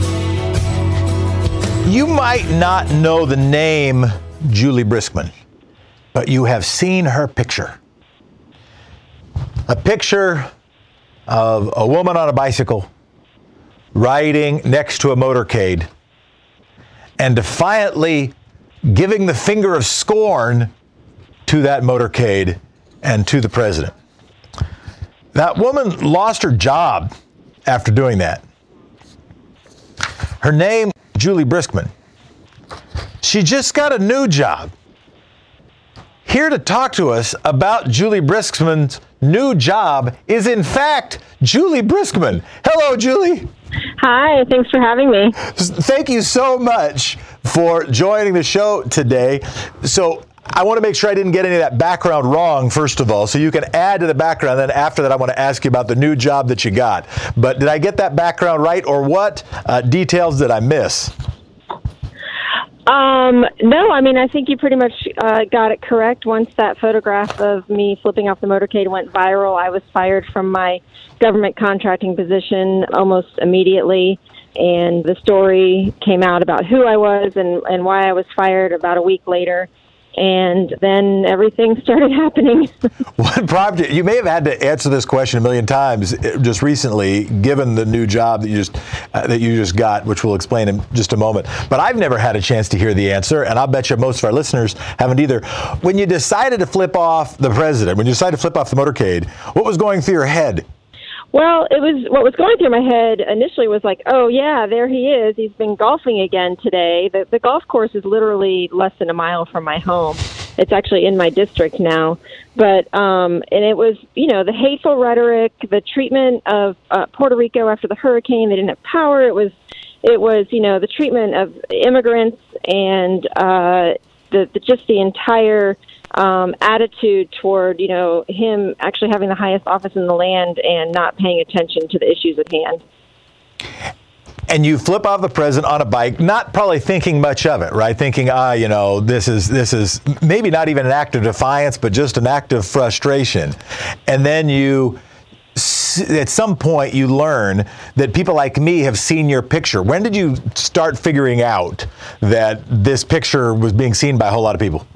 You might not know the name Julie Briskman, but you have seen her picture. A picture of a woman on a bicycle riding next to a motorcade and defiantly giving the finger of scorn to that motorcade and to the president. That woman lost her job after doing that. Her name, Julie Briskman. She just got a new job. Here to talk to us about Julie Briskman's new job is, in fact, Julie Briskman. Hello, Julie. Hi, thanks for having me. Thank you so much for joining the show today. So I want to make sure I didn't get any of that background wrong, first of all, so you can add to the background. Then after that, I want to ask you about the new job that you got. But did I get that background right, or what uh, details did I miss? Um, no, I mean, I think you pretty much uh, got it correct. Once that photograph of me flipping off the motorcade went viral, I was fired from my government contracting position almost immediately. And the story came out about who I was and, and why I was fired about a week later. And then everything started happening. What prompted you? You may have had to answer this question a million times just recently, given the new job that you just uh, that you just got, which we'll explain in just a moment. But I've never had a chance to hear the answer, and I'll bet you most of our listeners haven't either. When you decided to flip off the president, when you decided to flip off the motorcade, what was going through your head? Well, it was what was going through my head initially was like, oh, yeah, there he is. He's been golfing again today. The, the golf course is literally less than a mile from my home. It's actually in my district now. But um, and it was, you know, the hateful rhetoric, the treatment of uh, Puerto Rico after the hurricane. They didn't have power. It was, it was, you know, the treatment of immigrants and uh, the, the just the entire Um, attitude toward, you know, him actually having the highest office in the land and not paying attention to the issues at hand. And you flip off the president on a bike, not probably thinking much of it, right? Thinking, ah, you know, this is this is maybe not even an act of defiance, but just an act of frustration. And then you, at some point, you learn that people like me have seen your picture. When did you start figuring out that this picture was being seen by a whole lot of people?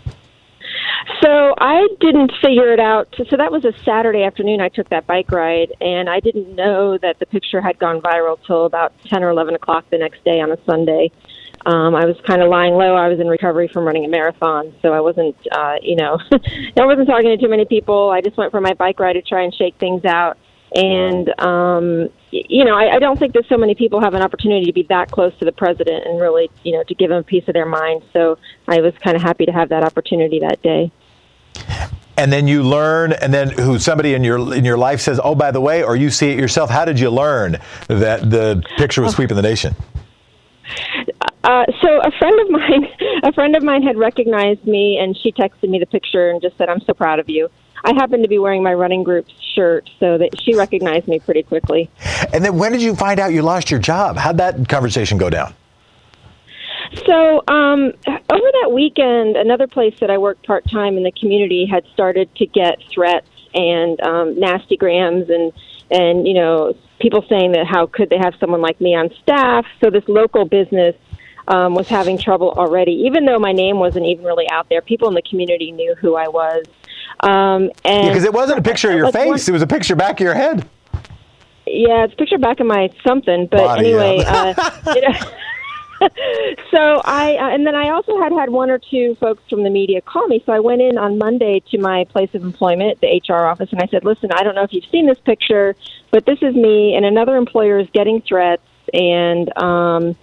So I didn't figure it out. So that was a Saturday afternoon I took that bike ride, and I didn't know that the picture had gone viral till about ten or eleven o'clock the next day on a Sunday. Um, I was kind of lying low. I was in recovery from running a marathon, so I wasn't, uh, you know, I wasn't talking to too many people. I just went for my bike ride to try and shake things out. And, um, you know, I, I don't think that so many people have an opportunity to be that close to the president and really, you know, to give him a piece of their mind. So I was kind of happy to have that opportunity that day. And then you learn, and then who somebody in your in your life says, oh, by the way, or you see it yourself. How did you learn that the picture was sweeping the nation? Uh, so a friend of mine, a friend of mine had recognized me, and she texted me the picture and just said, "I'm so proud of you." I happened to be wearing my running group's shirt, so that she recognized me pretty quickly. And then when did you find out you lost your job? How'd that conversation go down? So um, over that weekend, another place that I worked part-time in the community had started to get threats and um, nasty grams and, and, you know, people saying that how could they have someone like me on staff. So this local business um, was having trouble already. Even though my name wasn't even really out there, people in the community knew who I was. Um, and because yeah, it wasn't a picture of your like face. One, it was a picture back of your head. Yeah, it's a picture back of my something. But Body, anyway, yeah. uh, you know, so I, uh, and then I also had had one or two folks from the media call me. So I went in on Monday to my place of employment, the H R office, and I said, listen, I don't know if you've seen this picture, but this is me, and another employer is getting threats, and um,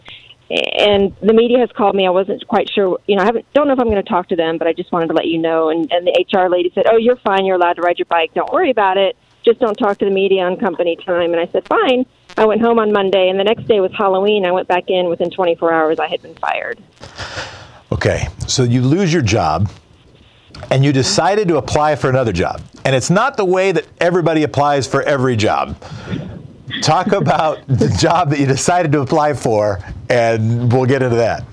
and the media has called me. I wasn't quite sure, you know, I haven't, don't know if I'm going to talk to them, but I just wanted to let you know. And, and the H R lady said, oh, you're fine. You're allowed to ride your bike. Don't worry about it. Just don't talk to the media on company time. And I said, fine. I went home on Monday, and the next day was Halloween. I went back in. Within twenty-four hours, I had been fired. Okay, so you lose your job, and you decided to apply for another job. And it's not the way that everybody applies for every job. Talk about the job that you decided to apply for, and we'll get into that.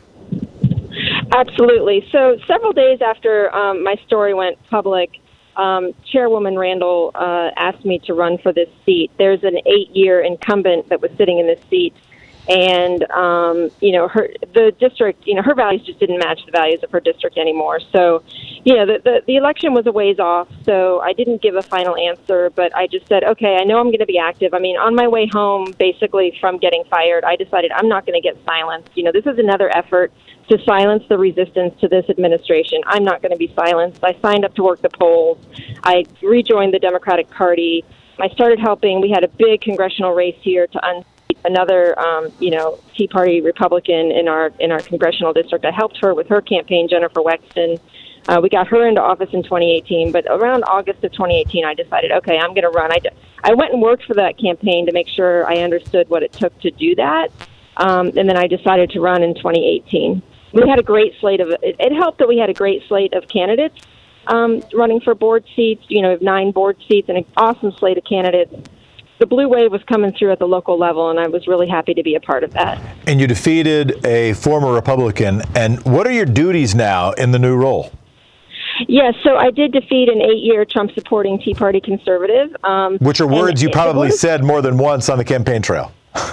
Absolutely. So several days after um, my story went public, um, Chairwoman Randall uh, asked me to run for this seat. There's an eight-year incumbent that was sitting in this seat, and um, you know, her the district, you know, her values just didn't match the values of her district anymore. So, you know, the the, the election was a ways off. So I didn't give a final answer, but I just said, okay, I know I'm going to be active. I mean, on my way home, basically from getting fired, I decided I'm not going to get silenced. You know, this is another effort to silence the resistance to this administration. I'm not going to be silenced. I signed up to work the polls. I rejoined the Democratic Party. I started helping. We had a big congressional race here to unseat another, um, you know, Tea Party Republican in our in our congressional district. I helped her with her campaign, Jennifer Wexton. Uh, we got her into office in twenty eighteen, but around August of twenty eighteen, I decided, okay, I'm going to run. I, d- I went and worked for that campaign to make sure I understood what it took to do that, um, and then I decided to run in twenty eighteen. We had a great slate of, it, it helped that we had a great slate of candidates um, running for board seats. You know, we have nine board seats and an awesome slate of candidates. The blue wave was coming through at the local level, and I was really happy to be a part of that. And you defeated a former Republican. And what are your duties now in the new role? Yes, so I did defeat an eight-year Trump-supporting Tea Party conservative. Um, Which are words you probably was, said more than once on the campaign trail.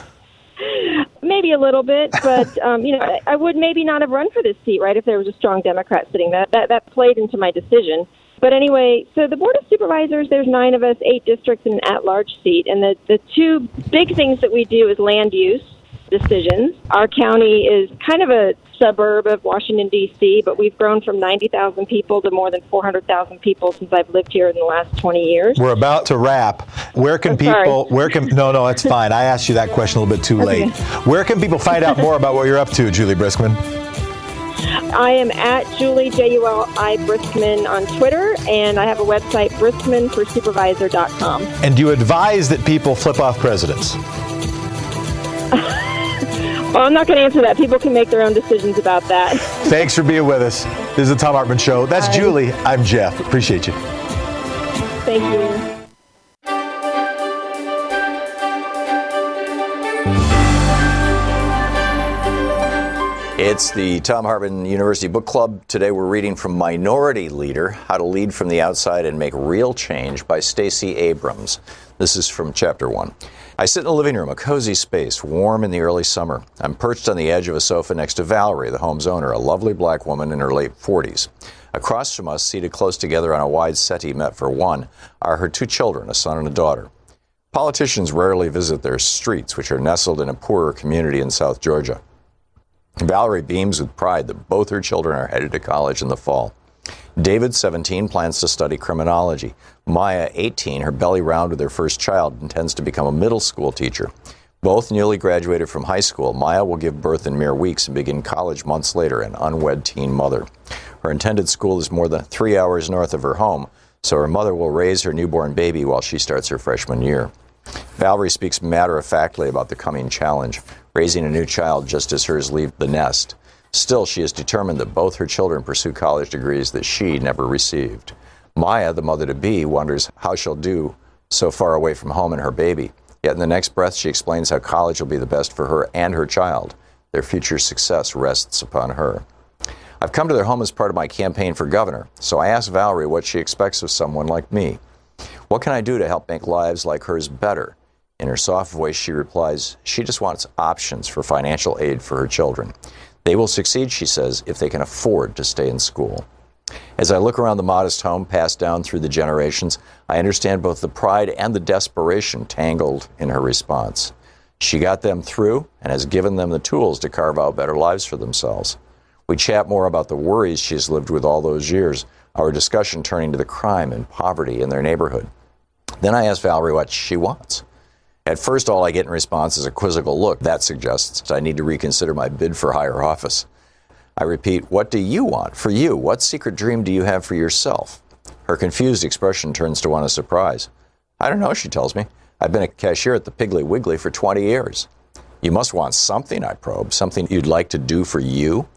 Maybe a little bit, but um, you know, I, I would maybe not have run for this seat, right, if there was a strong Democrat sitting there. That, that played into my decision. But anyway, so the Board of Supervisors, there's nine of us, eight districts, and an at-large seat. And the, the two big things that we do is land use decisions. Our county is kind of a suburb of Washington, D C, but we've grown from ninety thousand people to more than four hundred thousand people since I've lived here in the last twenty years. We're about to wrap. Where can I'm people, sorry. where can, no, no, that's fine. I asked you that question a little bit too late. Okay. Where can people find out more about what you're up to, Julie Briskman? I am at Julie, J U L I Briskman on Twitter, and I have a website, briskman for supervisor dot com. And do you advise that people flip off presidents? Well, I'm not going to answer that. People can make their own decisions about that. Thanks for being with us. This is the Thom Hartmann Show. That's Bye. Julie. I'm Jeff. Appreciate you. Thank you. It's the Thom Hartmann University Book Club. Today we're reading from Minority Leader, How to Lead from the Outside and Make Real Change by Stacey Abrams. This is from chapter one. I sit in the living room, a cozy space, warm in the early summer. I'm perched on the edge of a sofa next to Valerie, the home's owner, a lovely black woman in her late forties. Across from us, seated close together on a wide settee meant for one, are her two children, a son and a daughter. Politicians rarely visit their streets, which are nestled in a poorer community in South Georgia. Valerie beams with pride that both her children are headed to college in the fall. David, seventeen, plans to study criminology. Maya, eighteen, her belly round with her first child, intends to become a middle school teacher. Both newly graduated from high school, Maya will give birth in mere weeks and begin college months later, an unwed teen mother. Her intended school is more than three hours north of her home, so her mother will raise her newborn baby while she starts her freshman year. Valerie speaks matter-of-factly about the coming challenge, raising a new child just as hers leave the nest. Still, she is determined that both her children pursue college degrees that she never received. Maya, the mother-to-be, wonders how she'll do so far away from home and her baby. Yet in the next breath, she explains how college will be the best for her and her child. Their future success rests upon her. I've come to their home as part of my campaign for governor, so I asked Valerie what she expects of someone like me. What can I do to help make lives like hers better? In her soft voice, she replies, she just wants options for financial aid for her children. They will succeed, she says, if they can afford to stay in school. As I look around the modest home passed down through the generations, I understand both the pride and the desperation tangled in her response. She got them through and has given them the tools to carve out better lives for themselves. We chat more about the worries she's lived with all those years, our discussion turning to the crime and poverty in their neighborhood. Then I ask Valerie what she wants. At first, all I get in response is a quizzical look. That suggests I need to reconsider my bid for higher office. I repeat, what do you want for you? What secret dream do you have for yourself? Her confused expression turns to one of surprise. I don't know, she tells me. I've been a cashier at the Piggly Wiggly for twenty years. You must want something, I probe, something you'd like to do for you?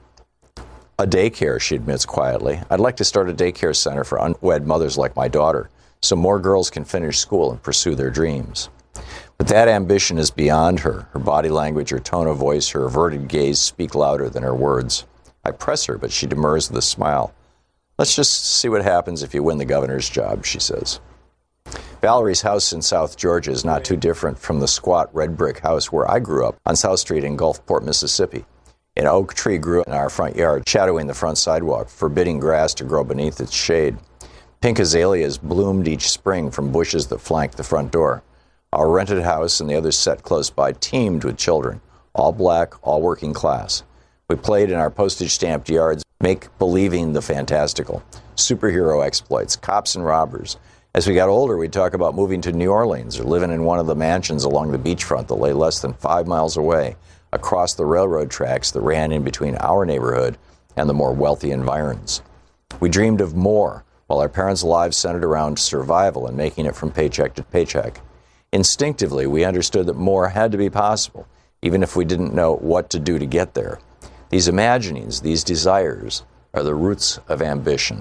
A daycare, she admits quietly. I'd like to start a daycare center for unwed mothers like my daughter, so more girls can finish school and pursue their dreams. But that ambition is beyond her. Her body language, her tone of voice, her averted gaze speak louder than her words. I press her, but she demurs with a smile. Let's just see what happens if you win the governor's job, she says. Valerie's house in South Georgia is not too different from the squat red brick house where I grew up on South Street in Gulfport, Mississippi. An oak tree grew in our front yard, shadowing the front sidewalk, forbidding grass to grow beneath its shade. Pink azaleas bloomed each spring from bushes that flanked the front door. Our rented house and the other set close by teemed with children, all black, all working class. We played in our postage-stamped yards, make-believing the fantastical, superhero exploits, cops and robbers. As we got older, we'd talk about moving to New Orleans or living in one of the mansions along the beachfront that lay less than five miles away, across the railroad tracks that ran in between our neighborhood and the more wealthy environs. We dreamed of more, while our parents' lives centered around survival and making it from paycheck to paycheck. Instinctively, we understood that more had to be possible, even if we didn't know what to do to get there. These imaginings, these desires, are the roots of ambition.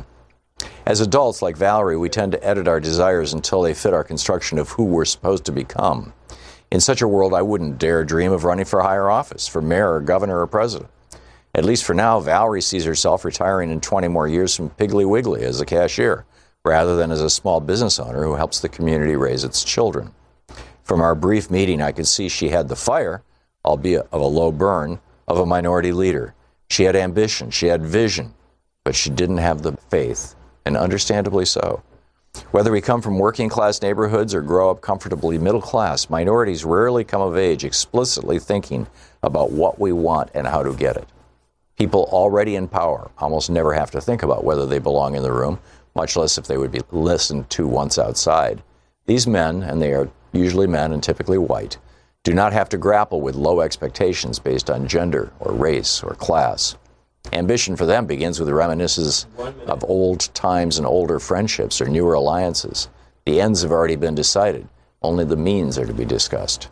As adults, like Valerie, we tend to edit our desires until they fit our construction of who we're supposed to become. In such a world, I wouldn't dare dream of running for higher office, for mayor or governor or president. At least for now, Valerie sees herself retiring in twenty more years from Piggly Wiggly as a cashier, rather than as a small business owner who helps the community raise its children. From our brief meeting, I could see she had the fire, albeit of a low burn, of a minority leader. She had ambition, she had vision, but she didn't have the faith, and understandably so. Whether we come from working-class neighborhoods or grow up comfortably middle-class, minorities rarely come of age explicitly thinking about what we want and how to get it. People already in power almost never have to think about whether they belong in the room, much less if they would be listened to once outside. These men, and they are usually men and typically white, do not have to grapple with low expectations based on gender or race or class. Ambition for them begins with reminiscences of old times and older friendships or newer alliances. The ends have already been decided. Only the means are to be discussed.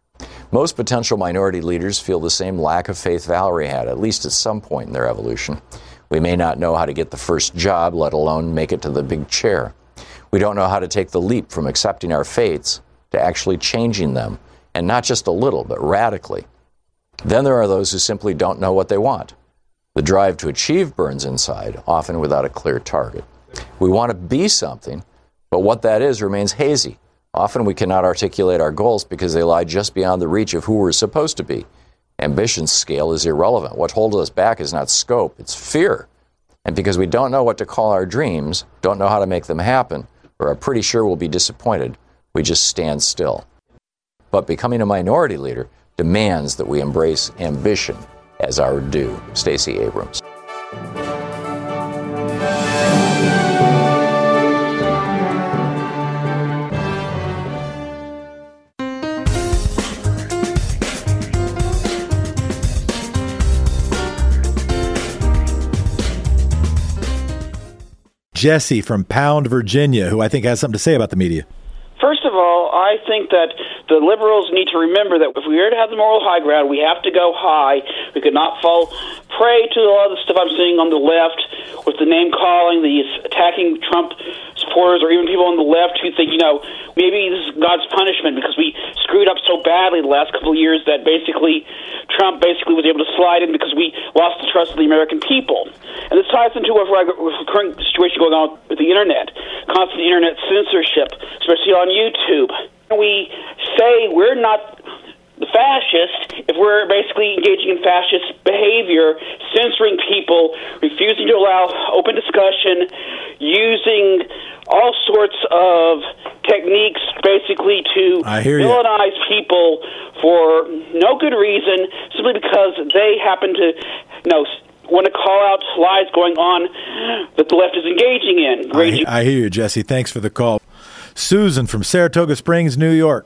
Most potential minority leaders feel the same lack of faith Valerie had, at least at some point in their evolution. We may not know how to get the first job, let alone make it to the big chair. We don't know how to take the leap from accepting our fates to actually changing them, and not just a little, but radically. Then there are those who simply don't know what they want. The drive to achieve burns inside, often without a clear target. We want to be something, but what that is remains hazy. Often we cannot articulate our goals because they lie just beyond the reach of who we're supposed to be. Ambition's scale is irrelevant. What holds us back is not scope, it's fear. And because we don't know what to call our dreams, don't know how to make them happen, or are pretty sure we'll be disappointed, we just stand still. But becoming a minority leader demands that we embrace ambition as our due. Stacey Abrams. Jesse from Pound, Virginia, who I think has something to say about the media. First of all, I think that the liberals need to remember that if we are to have the moral high ground, we have to go high. We could not fall prey to a lot of the stuff I'm seeing on the left with the name-calling, the attacking Trump supporters, or even people on the left who think, you know, maybe this is God's punishment because we screwed up so badly the last couple of years that basically Trump basically was able to slide in because we lost the trust of the American people. And this ties into what the current situation going on with the Internet, constant Internet censorship, especially on YouTube. We say we're not the fascist if we're basically engaging in fascist behavior, censoring people, refusing to allow open discussion, using all sorts of techniques basically to villainize people for no good reason, simply because they happen to, you know, want to call out lies going on that the left is engaging in. I, I hear you, Jesse. Thanks for the call. Susan from Saratoga Springs, New York.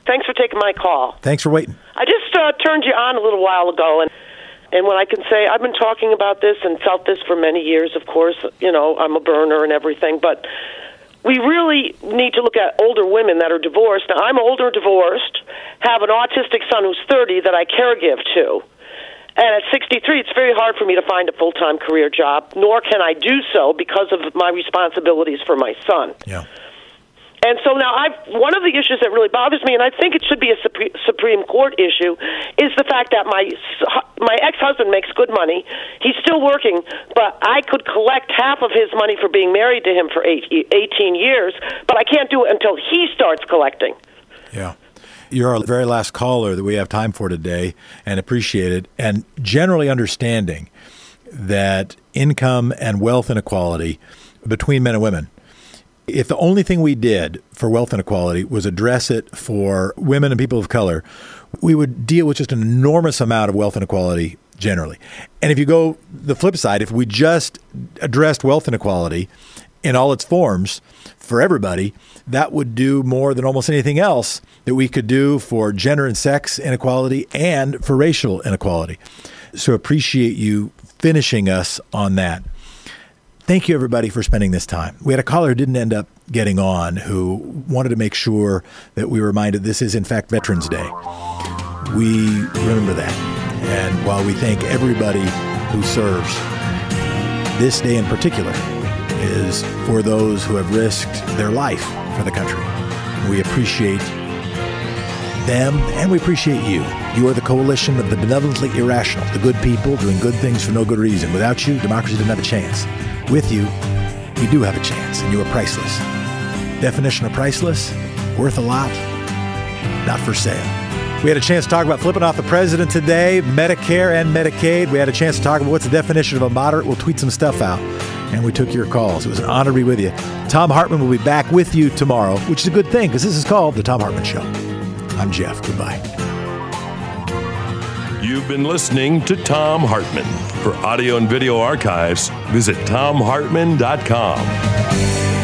Thanks for taking my call. Thanks for waiting. I just uh, turned you on a little while ago, and and when I can say I've been talking about this and felt this for many years, of course, you know, I'm a burner and everything, but we really need to look at older women that are divorced. Now, I'm older, divorced, have an autistic son who's thirty that I caregive to. And at sixty-three, it's very hard for me to find a full-time career job, nor can I do so because of my responsibilities for my son. Yeah. And so now, I've, one of the issues that really bothers me, and I think it should be a Supreme Court issue, is the fact that my my ex-husband makes good money. He's still working, but I could collect half of his money for being married to him for eight, eighteen years, but I can't do it until he starts collecting. Yeah. You're our very last caller that we have time for today, and appreciate it. And generally understanding that income and wealth inequality between men and women, if the only thing we did for wealth inequality was address it for women and people of color, we would deal with just an enormous amount of wealth inequality generally. And if you go the flip side, if we just addressed wealth inequality in all its forms for everybody, that would do more than almost anything else that we could do for gender and sex inequality and for racial inequality. So appreciate you finishing us on that. Thank you, everybody, for spending this time. We had a caller who didn't end up getting on who wanted to make sure that we were reminded this is, in fact, Veterans Day. We remember that. And while we thank everybody who serves, this day in particular is for those who have risked their life for the country. We appreciate them, and we appreciate you. You are the coalition of the benevolently irrational, the good people doing good things for no good reason. Without you, democracy didn't have a chance. With you, we do have a chance, and you are priceless. Definition of priceless, worth a lot, not for sale. We had a chance to talk about flipping off the president today, Medicare and Medicaid. We had a chance to talk about what's the definition of a moderate. We'll tweet some stuff out, and we took your calls. It was an honor to be with you. Thom Hartmann will be back with you tomorrow, which is a good thing, because this is called The Thom Hartmann Show. I'm Jeff. Goodbye. You've been listening to Thom Hartmann. For audio and video archives, visit thom hartmann dot com.